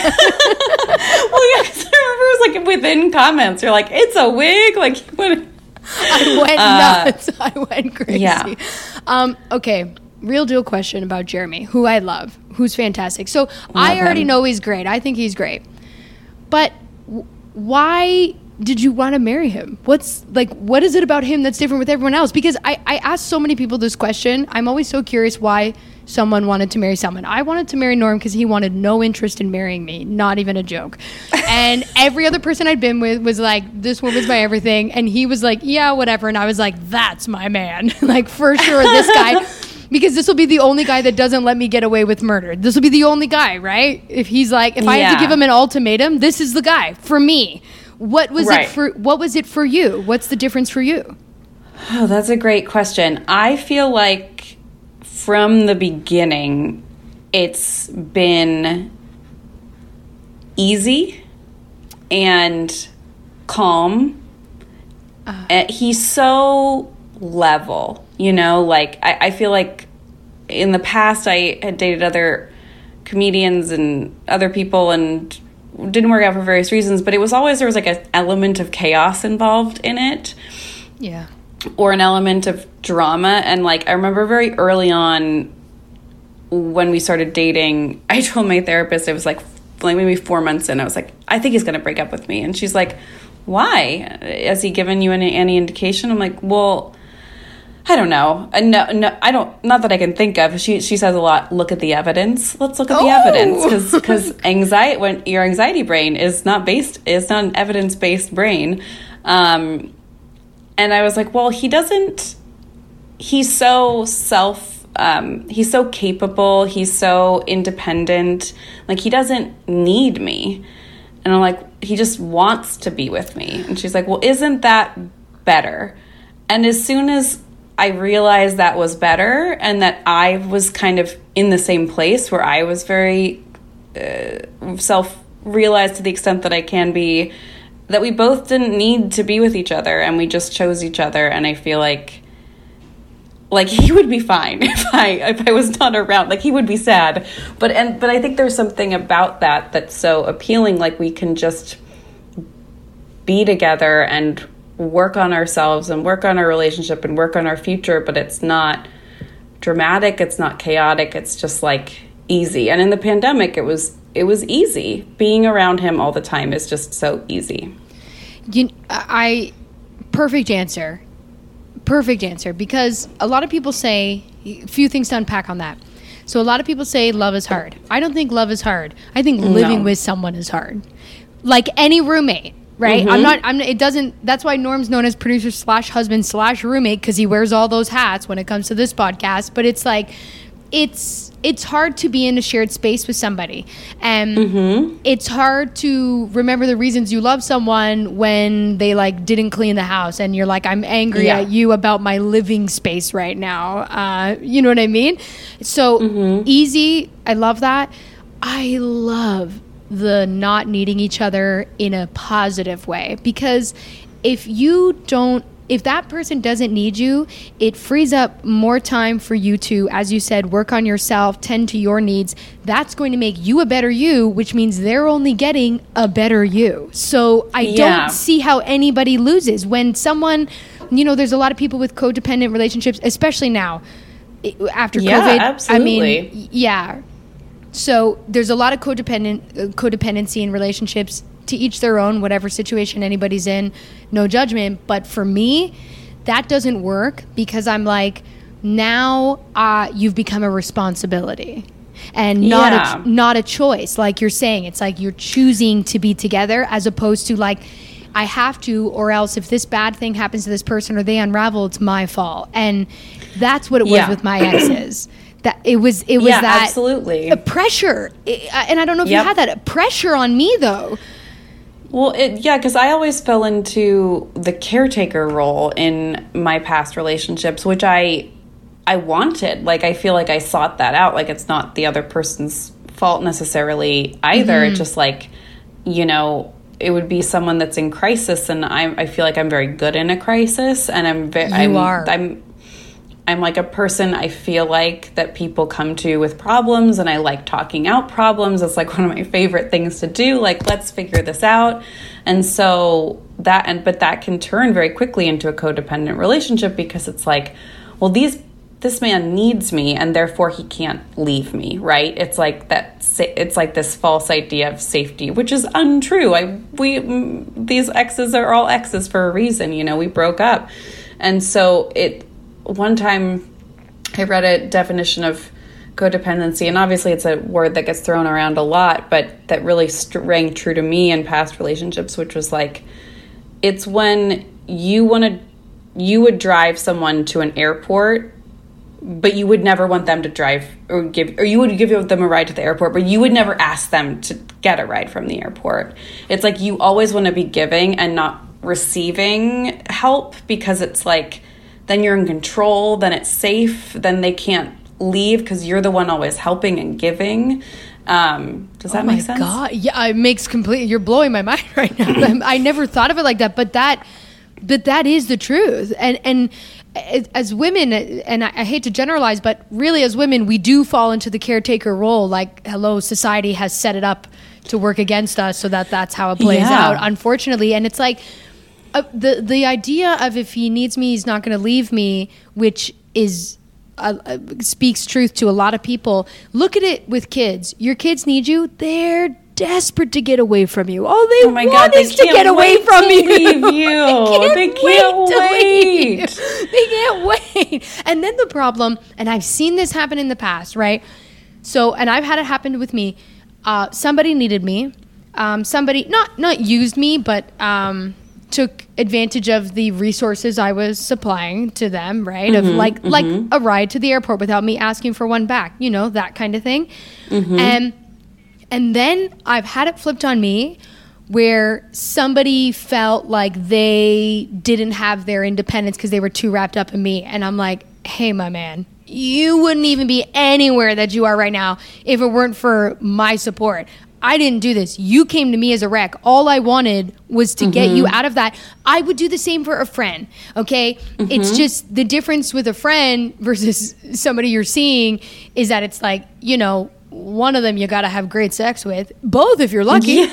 I remember it was like within comments, you're like, it's a wig? Like, what? I went nuts. I went crazy. Yeah. Okay, real deal question about Jeremy, who I love, who's fantastic. So I already know he's great. I think he's great. But why did you want to marry him? What is it about him that's different with everyone else? Because I ask so many people this question. I'm always so curious why someone wanted to marry someone. I wanted to marry Norm because he wanted no interest in marrying me. Not even a joke. And every other person I'd been with was like, this woman's my everything. And he was like, yeah, whatever. And I was like, that's my man. Like, for sure, this guy. Because this will be the only guy that doesn't let me get away with murder. This will be the only guy, right? If he's like, if I had to give him an ultimatum, this is the guy for me. What was it for you? What's the difference for you? Oh, that's a great question. I feel like from the beginning, it's been easy and calm. He's so level, like I feel like in the past I had dated other comedians and other people and didn't work out for various reasons, but it was always, there was like an element of chaos involved in it. Yeah. Or an element of drama. And like, I remember very early on when we started dating, I told my therapist, it was like maybe 4 months in, I was like, I think he's going to break up with me. And she's like, why? Has he given you any indication? I'm like, well, I don't know. No, I don't. Not that I can think of. She says a lot. Look at the evidence. Let's look at the evidence because anxiety, when your anxiety brain is not an evidence based brain. And I was like, well, he doesn't. He's so he's so capable. He's so independent. Like, he doesn't need me. And I'm like, he just wants to be with me. And she's like, well, isn't that better? And as soon as I realized that was better and that I was kind of in the same place where I was very self-realized to the extent that I can be, that we both didn't need to be with each other and we just chose each other. And I feel like he would be fine if I was not around. Like, he would be sad. But I think there's something about that that's so appealing. Like, we can just be together and work on ourselves and work on our relationship and work on our future, but it's not dramatic, it's not chaotic, it's just like easy. And in the pandemic, it was easy. Being around him all the time is just so easy. Perfect answer, because a lot of people say, a few things to unpack on that. So a lot of people say love is hard. I don't think love is hard. I think living with someone is hard. Like any roommate. Right? Mm-hmm. That's why Norm's known as producer / husband / roommate, because he wears all those hats when it comes to this podcast. But it's like, it's hard to be in a shared space with somebody. And it's hard to remember the reasons you love someone when they like didn't clean the house and you're like, I'm angry at you about my living space right now. You know what I mean? So easy. I love that. I love the not needing each other in a positive way, because if that person doesn't need you, it frees up more time for you to, as you said, work on yourself, tend to your needs. That's going to make you a better you, which means they're only getting a better you. So I don't see how anybody loses when someone there's a lot of people with codependent relationships, especially now after Yeah, COVID. absolutely. I mean, yeah. So there's a lot of codependency in relationships, to each their own, whatever situation anybody's in, no judgment. But for me, that doesn't work, because I'm like, now you've become a responsibility and not a choice. Like you're saying, it's like you're choosing to be together, as opposed to like, I have to, or else if this bad thing happens to this person or they unravel, it's my fault. And that's what it was with my exes. That it was that absolutely pressure. And I don't know if you had that pressure on me though. Well, because I always fell into the caretaker role in my past relationships, which I wanted. Like, I feel like I sought that out. Like, it's not the other person's fault necessarily either. It's just like, it would be someone that's in crisis, and I feel like I'm very good in a crisis, and I'm like a person, I feel like, that people come to with problems, and I like talking out problems. It's like one of my favorite things to do. Like, let's figure this out. And so but that can turn very quickly into a codependent relationship, because it's like, well, this man needs me, and therefore he can't leave me, right? It's like that. It's like this false idea of safety, which is untrue. These exes are all exes for a reason. We broke up, and so one time I read a definition of codependency, and obviously it's a word that gets thrown around a lot, but that really rang true to me in past relationships, which was like, it's when you would drive someone to an airport, but you would never want them to drive or you would give them a ride to the airport, but you would never ask them to get a ride from the airport. It's like you always want to be giving and not receiving help, because it's like, then you're in control, then it's safe, then they can't leave because you're the one always helping and giving. Does that make sense? Oh my God. Yeah, it makes you're blowing my mind right now. I never thought of it like that, but that is the truth. And as women, and I hate to generalize, but really as women, we do fall into the caretaker role. Like, hello, society has set it up to work against us, so that's how it plays out, unfortunately. And it's like, the idea of, if he needs me, he's not going to leave me, which is speaks truth to a lot of people. Look at it with kids. Your kids need you. They're desperate to get away from you. All they want is to get away from you. Leave you. They can't wait. They can't wait. And then the problem, and I've seen this happen in the past, right? So, and I've had it happen with me. Somebody needed me. Somebody not used me, but took advantage of the resources I was supplying to them, right? Of like a ride to the airport without me asking for one back, that kind of thing. And then I've had it flipped on me, where somebody felt like they didn't have their independence because they were too wrapped up in me. And I'm like, hey, my man, you wouldn't even be anywhere that you are right now if it weren't for my support. I didn't do this. You came to me as a wreck. All I wanted was to get you out of that. I would do the same for a friend, okay? It's just the difference with a friend versus somebody you're seeing is that it's like, one of them you got to have great sex with. Both if you're lucky. Yeah.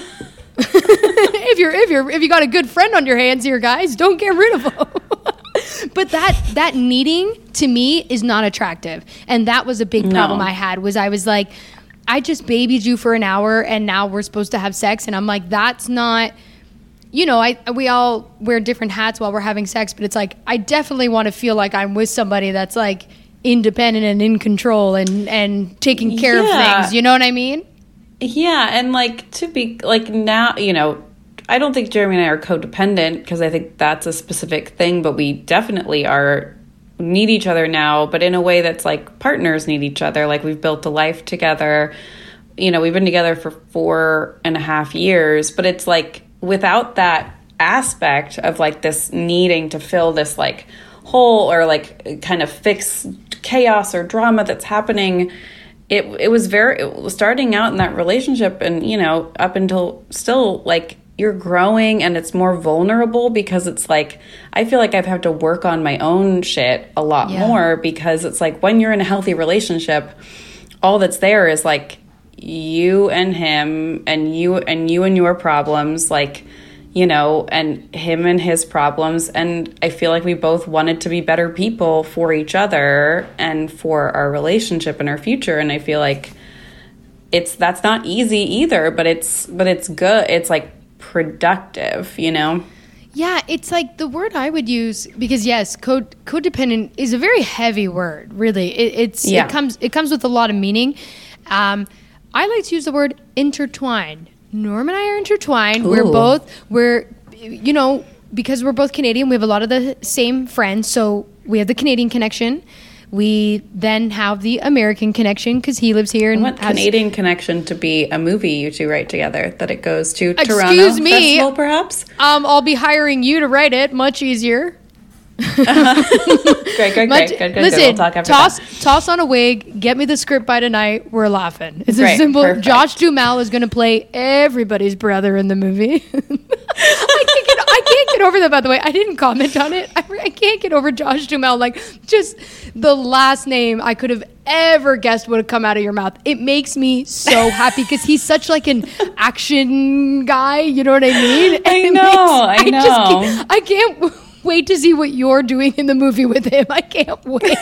if you got a good friend on your hands here, guys, don't get rid of them. But that needing to me is not attractive. And that was a big problem I had, was I was like, I just babied you for an hour and now we're supposed to have sex. And I'm like, that's not, we all wear different hats while we're having sex, but it's like, I definitely want to feel like I'm with somebody that's like independent and in control and taking care of things. You know what I mean? Yeah. And like, to be like, now, I don't think Jeremy and I are codependent, because I think that's a specific thing, but we definitely need each other now, but in a way that's like partners need each other. Like, we've built a life together. We've been together for 4.5 years, but it's like, without that aspect of like this needing to fill this like hole or like kind of fix chaos or drama that's happening, it was starting out in that relationship, and up until still, like, you're growing and it's more vulnerable, because it's like, I feel like I've had to work on my own shit a lot more, because it's like, when you're in a healthy relationship, all that's there is like you and him and you and your problems. Like, you know, and him and his problems. And I feel like we both wanted to be better people for each other and for our relationship and our future. And I feel like that's not easy either, but it's good. It's like productive, you know? Yeah, it's like the word I would use, because yes, codependent is a very heavy word, really. It comes with a lot of meaning. I like to use the word intertwined. Norm and I are intertwined. Ooh. We're you know, because we're both Canadian, we have a lot of the same friends. So we have the Canadian connection. We then have the American connection because he lives here. I And want Canadian Connection to be a movie you two write together, that it goes to Excuse Toronto me. Festival, perhaps? I'll be hiring you to write it. Much easier. Great. Good. Listen, We'll talk after that. toss on a wig. Get me the script by tonight. We're laughing. It's a Great, simple. perfect. Josh Duhamel is going to play everybody's brother in the movie. I can't get over that. By the way, I didn't comment on it. I can't get over Josh Duhamel. Like, just the last name I could have ever guessed would have come out of your mouth. It makes me so happy because he's such like an action guy. You know what I mean? I know. I can't wait to see what you're doing in the movie with him. I can't wait.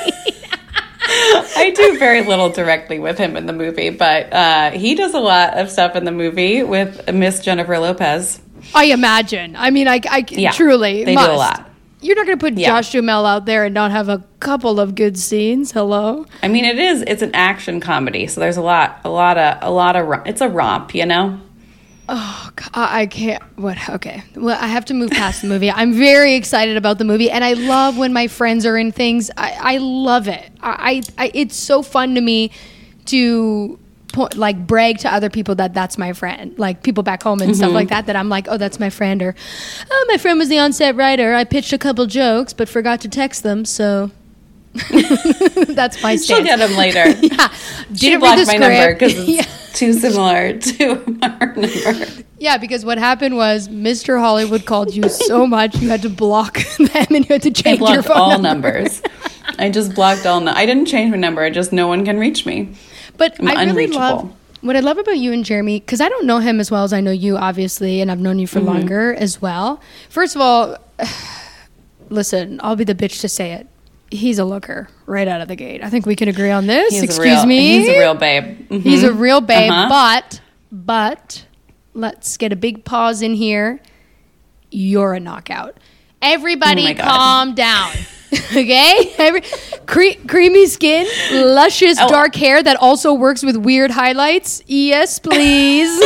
I do very little directly with him in the movie, but he does a lot of stuff in the movie with Miss Jennifer Lopez. I imagine. I mean, I truly they must. do a lot. You're not going to put Josh Duhamel out there and not have a couple of good scenes. Hello. I mean, it's an action comedy, so there's a lot of it's a romp, you know. Oh, God, I can't. What? Okay. Well, I have to move past the movie. I'm very excited about the movie, and I love when my friends are in things. I love it. It's so fun to me to like brag to other people that that's my friend, like people back home and stuff like that. That I'm like, oh, that's my friend, or oh, my friend was the on-set writer. I pitched a couple jokes, but forgot to text them, so. That's my stance. She'll get them later. Yeah. She blocked my number because it's too similar to our number. Yeah, because what happened was Mr. Hollywood called you so much you had to block them and you had to change your phone all number. numbers. I just blocked all. I didn't change my number. I just no one can reach me. But I'm I really unreachable. love what I love about you and Jeremy, because I don't know him as well as I know you, obviously, and I've known you for longer as well. First of all, listen, I'll be the bitch to say it. He's a looker right out of the gate. I think we can agree on this. Excuse me. He's a real babe. Mm-hmm. He's a real babe, but let's get a big pause in here. You're a knockout. Everybody calm down. Okay? Creamy skin, luscious dark hair that also works with weird highlights. Yes, please.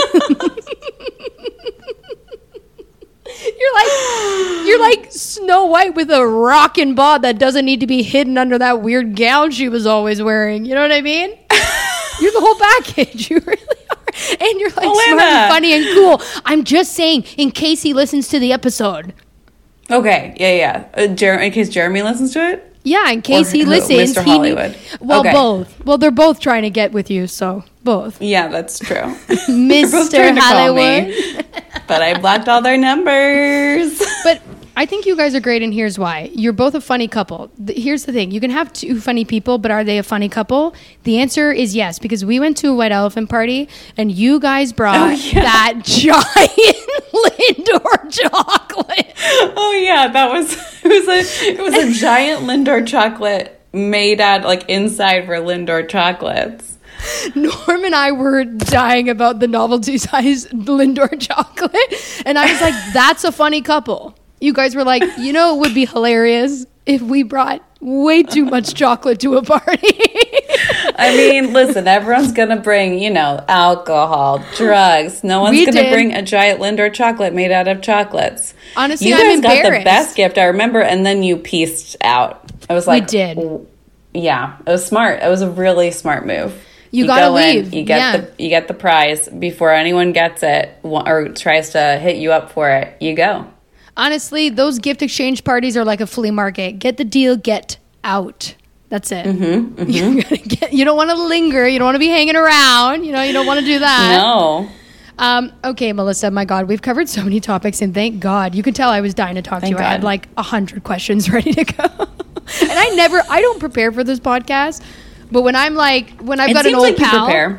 You're like Snow White with a rockin' bod that doesn't need to be hidden under that weird gown she was always wearing. You know what I mean? You're the whole package. You really are. And you're like smart and funny and cool. I'm just saying, in case he listens to the episode. Okay. Yeah. In case Jeremy listens to it? Yeah, in case he listens. Mr. Hollywood. Both. Well, they're both trying to get with you, so both. Yeah, that's true. Mr. Hollywood. But I blocked all their numbers. But I think you guys are great, and here's why. You're both a funny couple. Here's the thing. You can have two funny people, but are they a funny couple? The answer is yes, because we went to a White Elephant party, and you guys brought that giant Lindor chocolate. Oh, yeah. It was a giant Lindor chocolate made out, like, inside for Lindor chocolates. Norm and I were dying about the novelty size Lindor chocolate, and I was like, that's a funny couple. You guys were like, you know, it would be hilarious if we brought way too much chocolate to a party. I mean, listen, everyone's going to bring, you know, alcohol, drugs. No one's going to bring a giant Lindor chocolate made out of chocolates. Honestly, you I'm guys embarrassed. got the best gift, I remember, and then you pieced out. I was like, we did. Yeah, it was smart. It was a really smart move. You gotta leave. You get the prize before anyone gets it or tries to hit you up for it. You go. Honestly, those gift exchange parties are like a flea market. Get the deal, get out. That's it. You don't want to linger. You don't want to be hanging around. You know, you don't want to do that. No. Okay, Melissa, my God, we've covered so many topics, and thank God. You could tell I was dying to talk to you. I had like 100 questions ready to go. And I don't prepare for this podcast. But when I've got an old pal,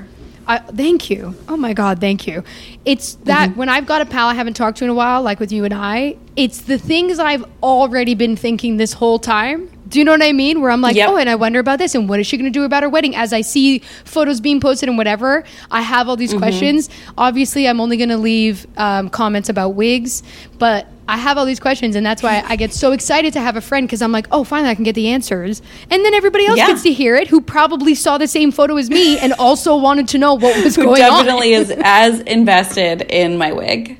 Thank you. Oh my God, thank you. It's that when I've got a pal I haven't talked to in a while, like with you and I, it's the things I've already been thinking this whole time. Do you know what I mean? Where I'm like, oh, and I wonder about this, and what is she going to do about her wedding? As I see photos being posted and whatever, I have all these questions. Obviously, I'm only going to leave comments about wigs, but I have all these questions, and that's why I get so excited to have a friend, because I'm like, oh, finally I can get the answers. And then everybody else gets to hear it, who probably saw the same photo as me and also wanted to know what was going on. Who definitely is as invested in my wig.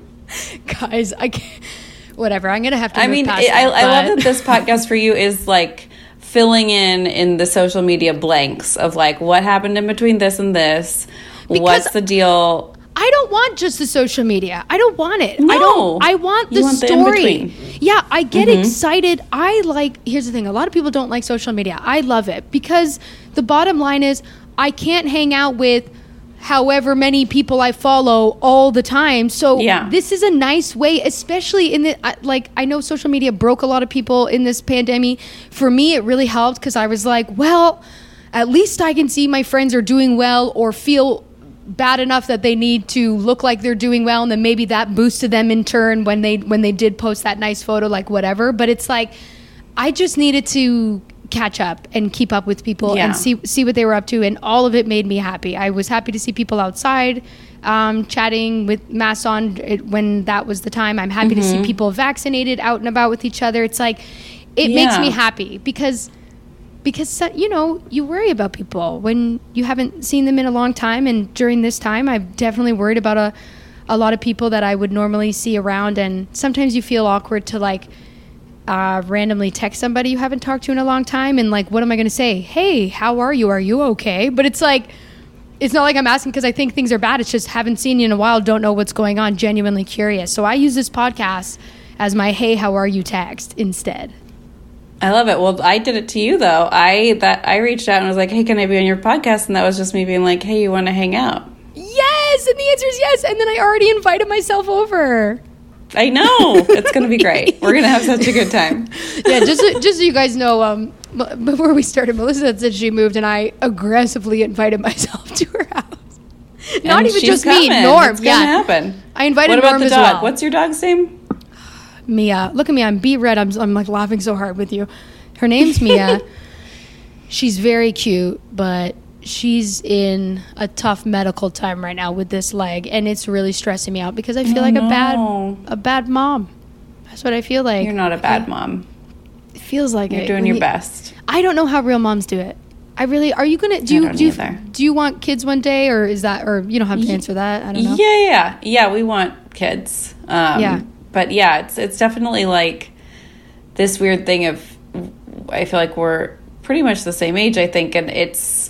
Guys, I can't. Whatever, I'm going to have to I love that this podcast for you is like filling in the social media blanks of like what happened in between this and this. Because what's the deal? I don't want just the social media. I don't want it. No. I want the story. Yeah, I get excited. Here's the thing. A lot of people don't like social media. I love it because the bottom line is I can't hang out with however many people I follow all the time. So this is a nice way, especially in the, I know social media broke a lot of people in this pandemic. For me, it really helped because I was like, well, at least I can see my friends are doing well or feel bad enough that they need to look like they're doing well. And then maybe that boosted them in turn when they did post that nice photo, like whatever. But it's like, I just needed to catch up and keep up with people and see what they were up to, and all of it made me happy. I was happy to see people outside chatting with masks on when that was the time. I'm happy to see people vaccinated out and about with each other. It's like it makes me happy because you know, you worry about people when you haven't seen them in a long time, and during this time I've definitely worried about a lot of people that I would normally see around, and sometimes you feel awkward to like randomly text somebody you haven't talked to in a long time, and like, what am I going to say? Hey, how are you? Are you okay? But it's like, it's not like I'm asking because I think things are bad. It's just haven't seen you in a while, don't know what's going on, genuinely curious. So I use this podcast as my hey, how are you text instead. I love it. Well, I did it to you though. I reached out and was like, hey, can I be on your podcast? And that was just me being like, hey, you want to hang out? Yes, and the answer is yes. And then I already invited myself over. I know. It's going to be great. We're going to have such a good time. Yeah, just so you guys know, before we started, Melissa said she moved, and I aggressively invited myself to her house. Not even just me, Norm. It's going to happen. I invited Norm as well. What about the dog? What's your dog's name? Mia. Look at me. I'm beat red. I'm like laughing so hard with you. Her name's Mia. She's very cute, but she's in a tough medical time right now with this leg, and it's really stressing me out because I feel a bad mom. That's what I feel like. You're not a bad mom. It feels like you're doing your best. I don't know how real moms do it. I really are. You gonna do you want kids one day, or is that, or you don't have to answer that? I don't know. Yeah. We want kids. But yeah, it's definitely like this weird thing of, I feel like we're pretty much the same age, I think, and it's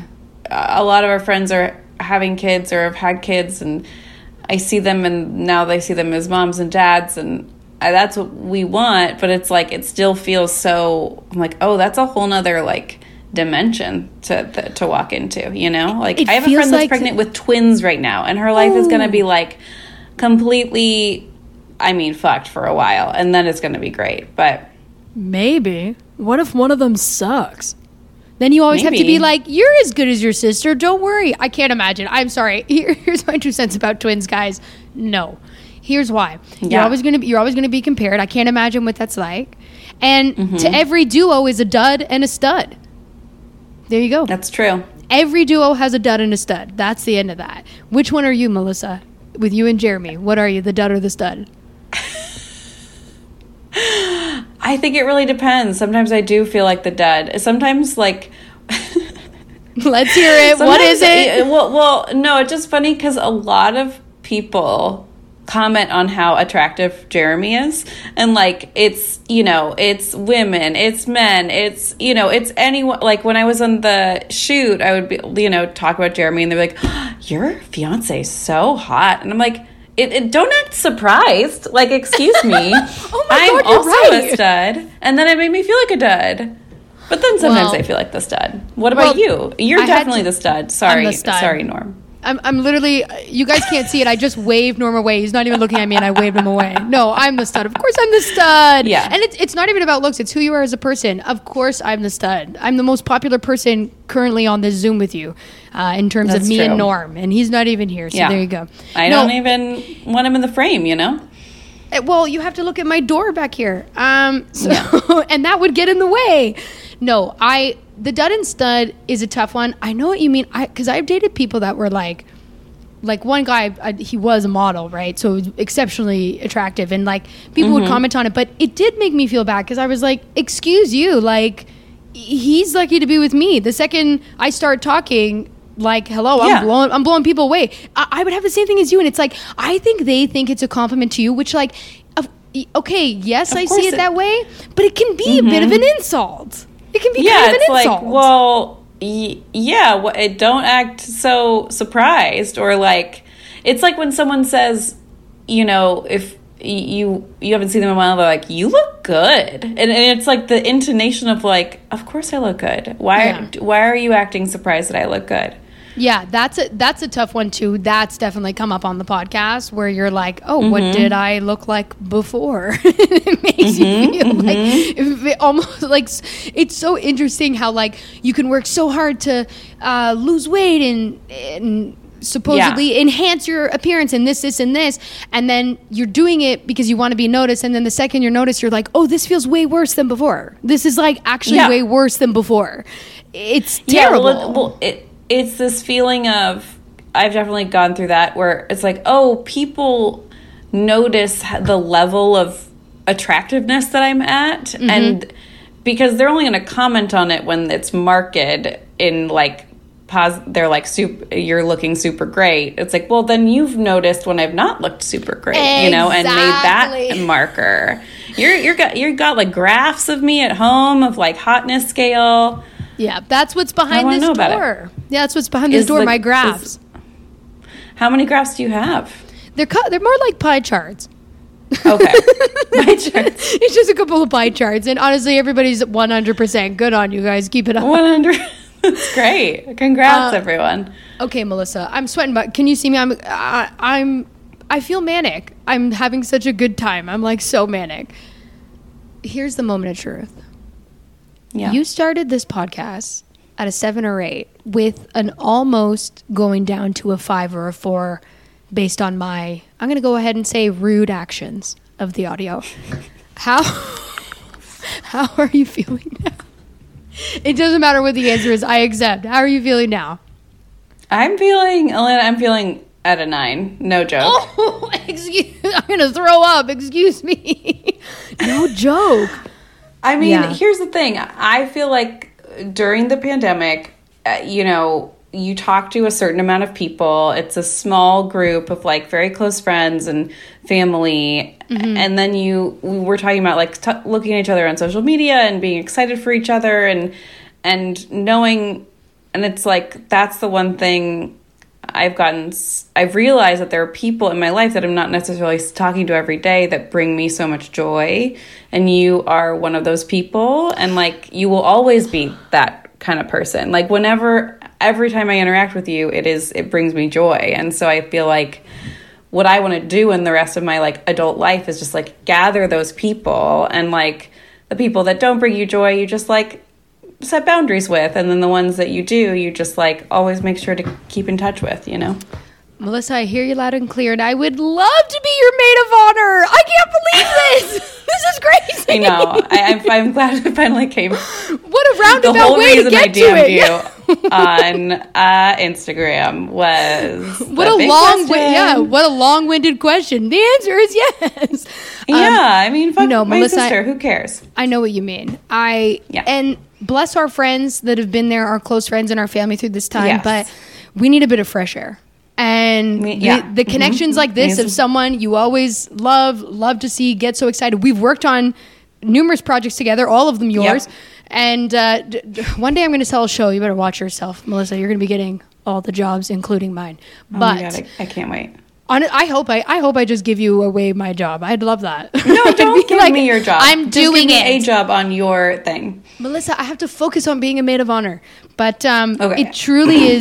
a lot of our friends are having kids or have had kids, and I see them, and now they see them as moms and dads, and that's what we want. But it's like it still feels so. I'm like, oh, that's a whole nother like dimension to walk into. You know, like I have a friend that's pregnant with twins right now, and her life is going to be like completely, fucked for a while, and then it's going to be great. But maybe. What if one of them sucks? Then you always have to be like, you're as good as your sister. Don't worry. I can't imagine. I'm sorry. Here's my 2 cents about twins, guys. No. Here's why. You're always gonna be compared. I can't imagine what that's like. And to every duo is a dud and a stud. There you go. That's true. Every duo has a dud and a stud. That's the end of that. Which one are you, Melissa? With you and Jeremy, what are you, the dud or the stud? I think it really depends. Sometimes I do feel like the dud. Sometimes, like... Let's hear it. What is it? Well, no, it's just funny because a lot of people comment on how attractive Jeremy is. And, like, it's, it's women, it's men, it's, it's anyone. Like, when I was on the shoot, I would be, talk about Jeremy, and they're like, oh, your fiance is so hot. And I'm like... don't act surprised. Like, excuse me. Oh my I'm God, you're also right. a stud. And then it made me feel like a dud. But then sometimes I feel like the stud. What about you? You're definitely the stud. Sorry. I'm the stud. Sorry, Norm. I'm literally, you guys can't see it. I just waved Norm away. He's not even looking at me and I waved him away. No, I'm the stud. Of course I'm the stud. Yeah. And it's not even about looks. It's who you are as a person. Of course I'm the stud. I'm the most popular person currently on this Zoom with you in terms That's of me true. and Norm. And he's not even here. So there you go. I don't even want him in the frame, you know? Well, you have to look at my door back here. And that would get in the way. No, the dud and stud is a tough one. I know what you mean. Because I've dated people that were like one guy, he was a model, right? So it was exceptionally attractive. And like people would comment on it. But it did make me feel bad because I was like, excuse you. Like, he's lucky to be with me. The second I start talking, like, hello, I'm blowing people away. I would have the same thing as you. And it's like, I think they think it's a compliment to you, which like, okay, yes, I see it that way. But it can be a bit of an insult. It can be kind of an insult. Like, well, don't act so surprised, or like, it's like when someone says, you know, if you haven't seen them in a while, they're like, you look good, and it's like the intonation of like, of course I look good. Why are you acting surprised that I look good? Yeah, that's a tough one too. That's definitely come up on the podcast where you're like, oh, what did I look like before? It makes you feel like almost like it's so interesting how like you can work so hard to lose weight and supposedly enhance your appearance and this and this, and then you're doing it because you want to be noticed, and then the second you're noticed, you're like, oh, this feels way worse than before. This is like actually way worse than before. It's terrible. It's this feeling of, I've definitely gone through that, where it's like, oh, people notice the level of attractiveness that I'm at, and because they're only going to comment on it when it's marked in like they're like, you're looking super great. It's like, well, then you've noticed when I've not looked super great, you know, and made that marker. You got like graphs of me at home of like hotness scale. Yeah, that's what's behind this door. Yeah, that's what's behind this door. My graphs. How many graphs do you have? They're more like pie charts. Okay, pie charts. It's just a couple of pie charts, and honestly, everybody's 100%. Good on you guys. Keep it up. 100. That's great. Congrats, everyone. Okay, Melissa, I'm sweating, but can you see me? I feel manic. I'm having such a good time. I'm like so manic. Here's the moment of truth. Yeah. You started this podcast at a 7 or 8 with an almost going down to a 5 or a 4 based on I'm going to go ahead and say rude actions of the audio. How are you feeling now? It doesn't matter what the answer is. I accept. How are you feeling now? I'm feeling at a 9. No joke. Oh, I'm going to throw up. Excuse me. No joke. I mean, here's the thing. I feel like during the pandemic, you know, you talk to a certain amount of people. It's a small group of like very close friends and family. And then we were talking about like looking at each other on social media and being excited for each other and knowing. And it's like, that's the one thing I've realized, that there are people in my life that I'm not necessarily talking to every day that bring me so much joy. And you are one of those people. And like, you will always be that kind of person. Like every time I interact with you, it brings me joy. And so I feel like what I want to do in the rest of my like adult life is just like gather those people, and like the people that don't bring you joy, you just like set boundaries with, and then the ones that you do, you just like always make sure to keep in touch with, you know? Melissa, I hear you loud and clear, and I would love to be your maid of honor. I can't believe this. This is crazy. I know. I'm glad it finally came. What a roundabout way to get to it. The whole reason I DM'd you on Instagram was what a long-winded question. The answer is yes. I mean, fuck my Melissa, sister. Who cares? I know what you mean. And bless our friends that have been there, our close friends and our family through this time. Yes. But we need a bit of fresh air. And the connections like this of someone you always love to see, get so excited. We've worked on numerous projects together, all of them yours. Yep. And one day I'm going to sell a show. You better watch yourself, Melissa. You're going to be getting all the jobs, including mine. But my God, I can't wait. I hope I just give you away my job. I'd love that. No, don't give me your job. I'm just doing give me a job on your thing. Melissa, I have to focus on being a maid of honor. But it truly is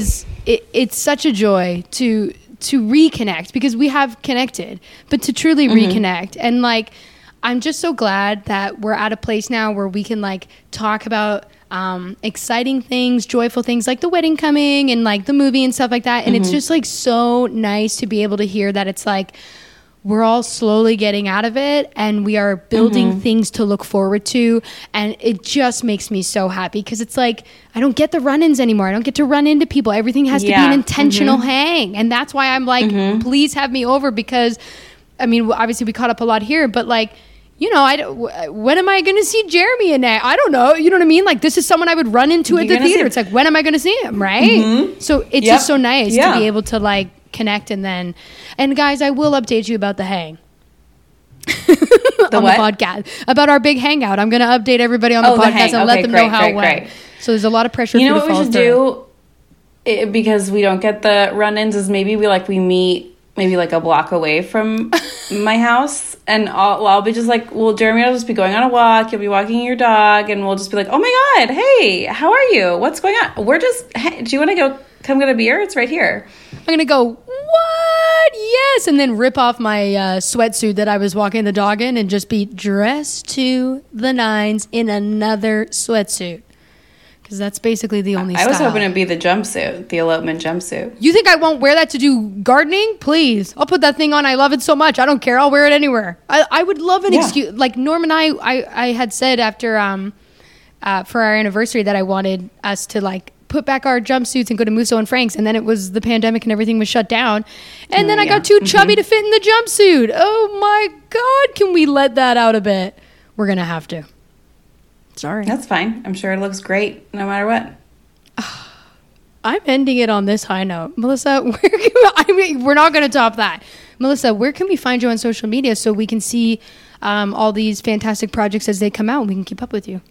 it's such a joy to reconnect, because we have connected, but to truly reconnect. And like, I'm just so glad that we're at a place now where we can like talk about exciting things, joyful things like the wedding coming and like the movie and stuff like that. And it's just like so nice to be able to hear that it's like we're all slowly getting out of it and we are building things to look forward to. And it just makes me so happy, because it's like I don't get the run-ins anymore. I don't get to run into people. Everything has to be an intentional hang. And that's why I'm like, please have me over, because I mean, obviously we caught up a lot here, but like, you know, when am I going to see Jeremy and I don't know. You know what I mean? Like, this is someone I would run into at the theater. It's like, when am I going to see him? Right. So it's just so nice to be able to like connect. And guys, I will update you about the hang. The podcast, about our big hangout. I'm going to update everybody on the podcast and let them know how it went. So there's a lot of pressure. You know what we should do, because we don't get the run-ins, is maybe we meet maybe like a block away from my house, and I'll be just like, well, Jeremy will just be going on a walk, you'll be walking your dog, and we'll just be like, oh my God, hey, how are you? What's going on? Hey, do you want to come get a beer? It's right here. I'm going to go, what? Yes. And then rip off my sweatsuit that I was walking the dog in and just be dressed to the nines in another sweatsuit. Because that's basically the only style. I was hoping it'd be the jumpsuit, the elopement jumpsuit. You think I won't wear that to do gardening? Please. I'll put that thing on. I love it so much. I don't care. I'll wear it anywhere. I would love an excuse. Like Norm and I had said after for our anniversary that I wanted us to like put back our jumpsuits and go to Musso and Frank's, and then it was the pandemic and everything was shut down. And then I got too chubby to fit in the jumpsuit. Oh my God. Can we let that out a bit? We're going to have to. Sorry. That's fine. I'm sure it looks great no matter what. I'm ending it on this high note. Melissa, we're not going to top that. Melissa, where can we find you on social media so we can see all these fantastic projects as they come out and we can keep up with you?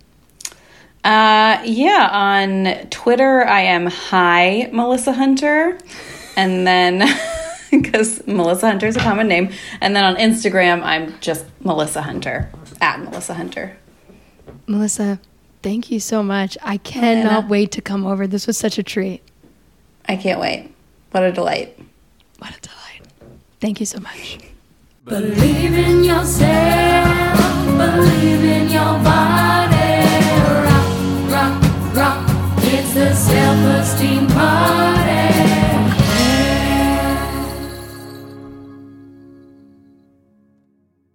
On Twitter, I am Hi Melissa Hunter. And then, because Melissa Hunter is a common name. And then on Instagram, I'm just Melissa Hunter, @MelissaHunter. Melissa, thank you so much. I cannot wait to come over. This was such a treat. I can't wait. What a delight. What a delight. Thank you so much. Believe in yourself, believe in your body.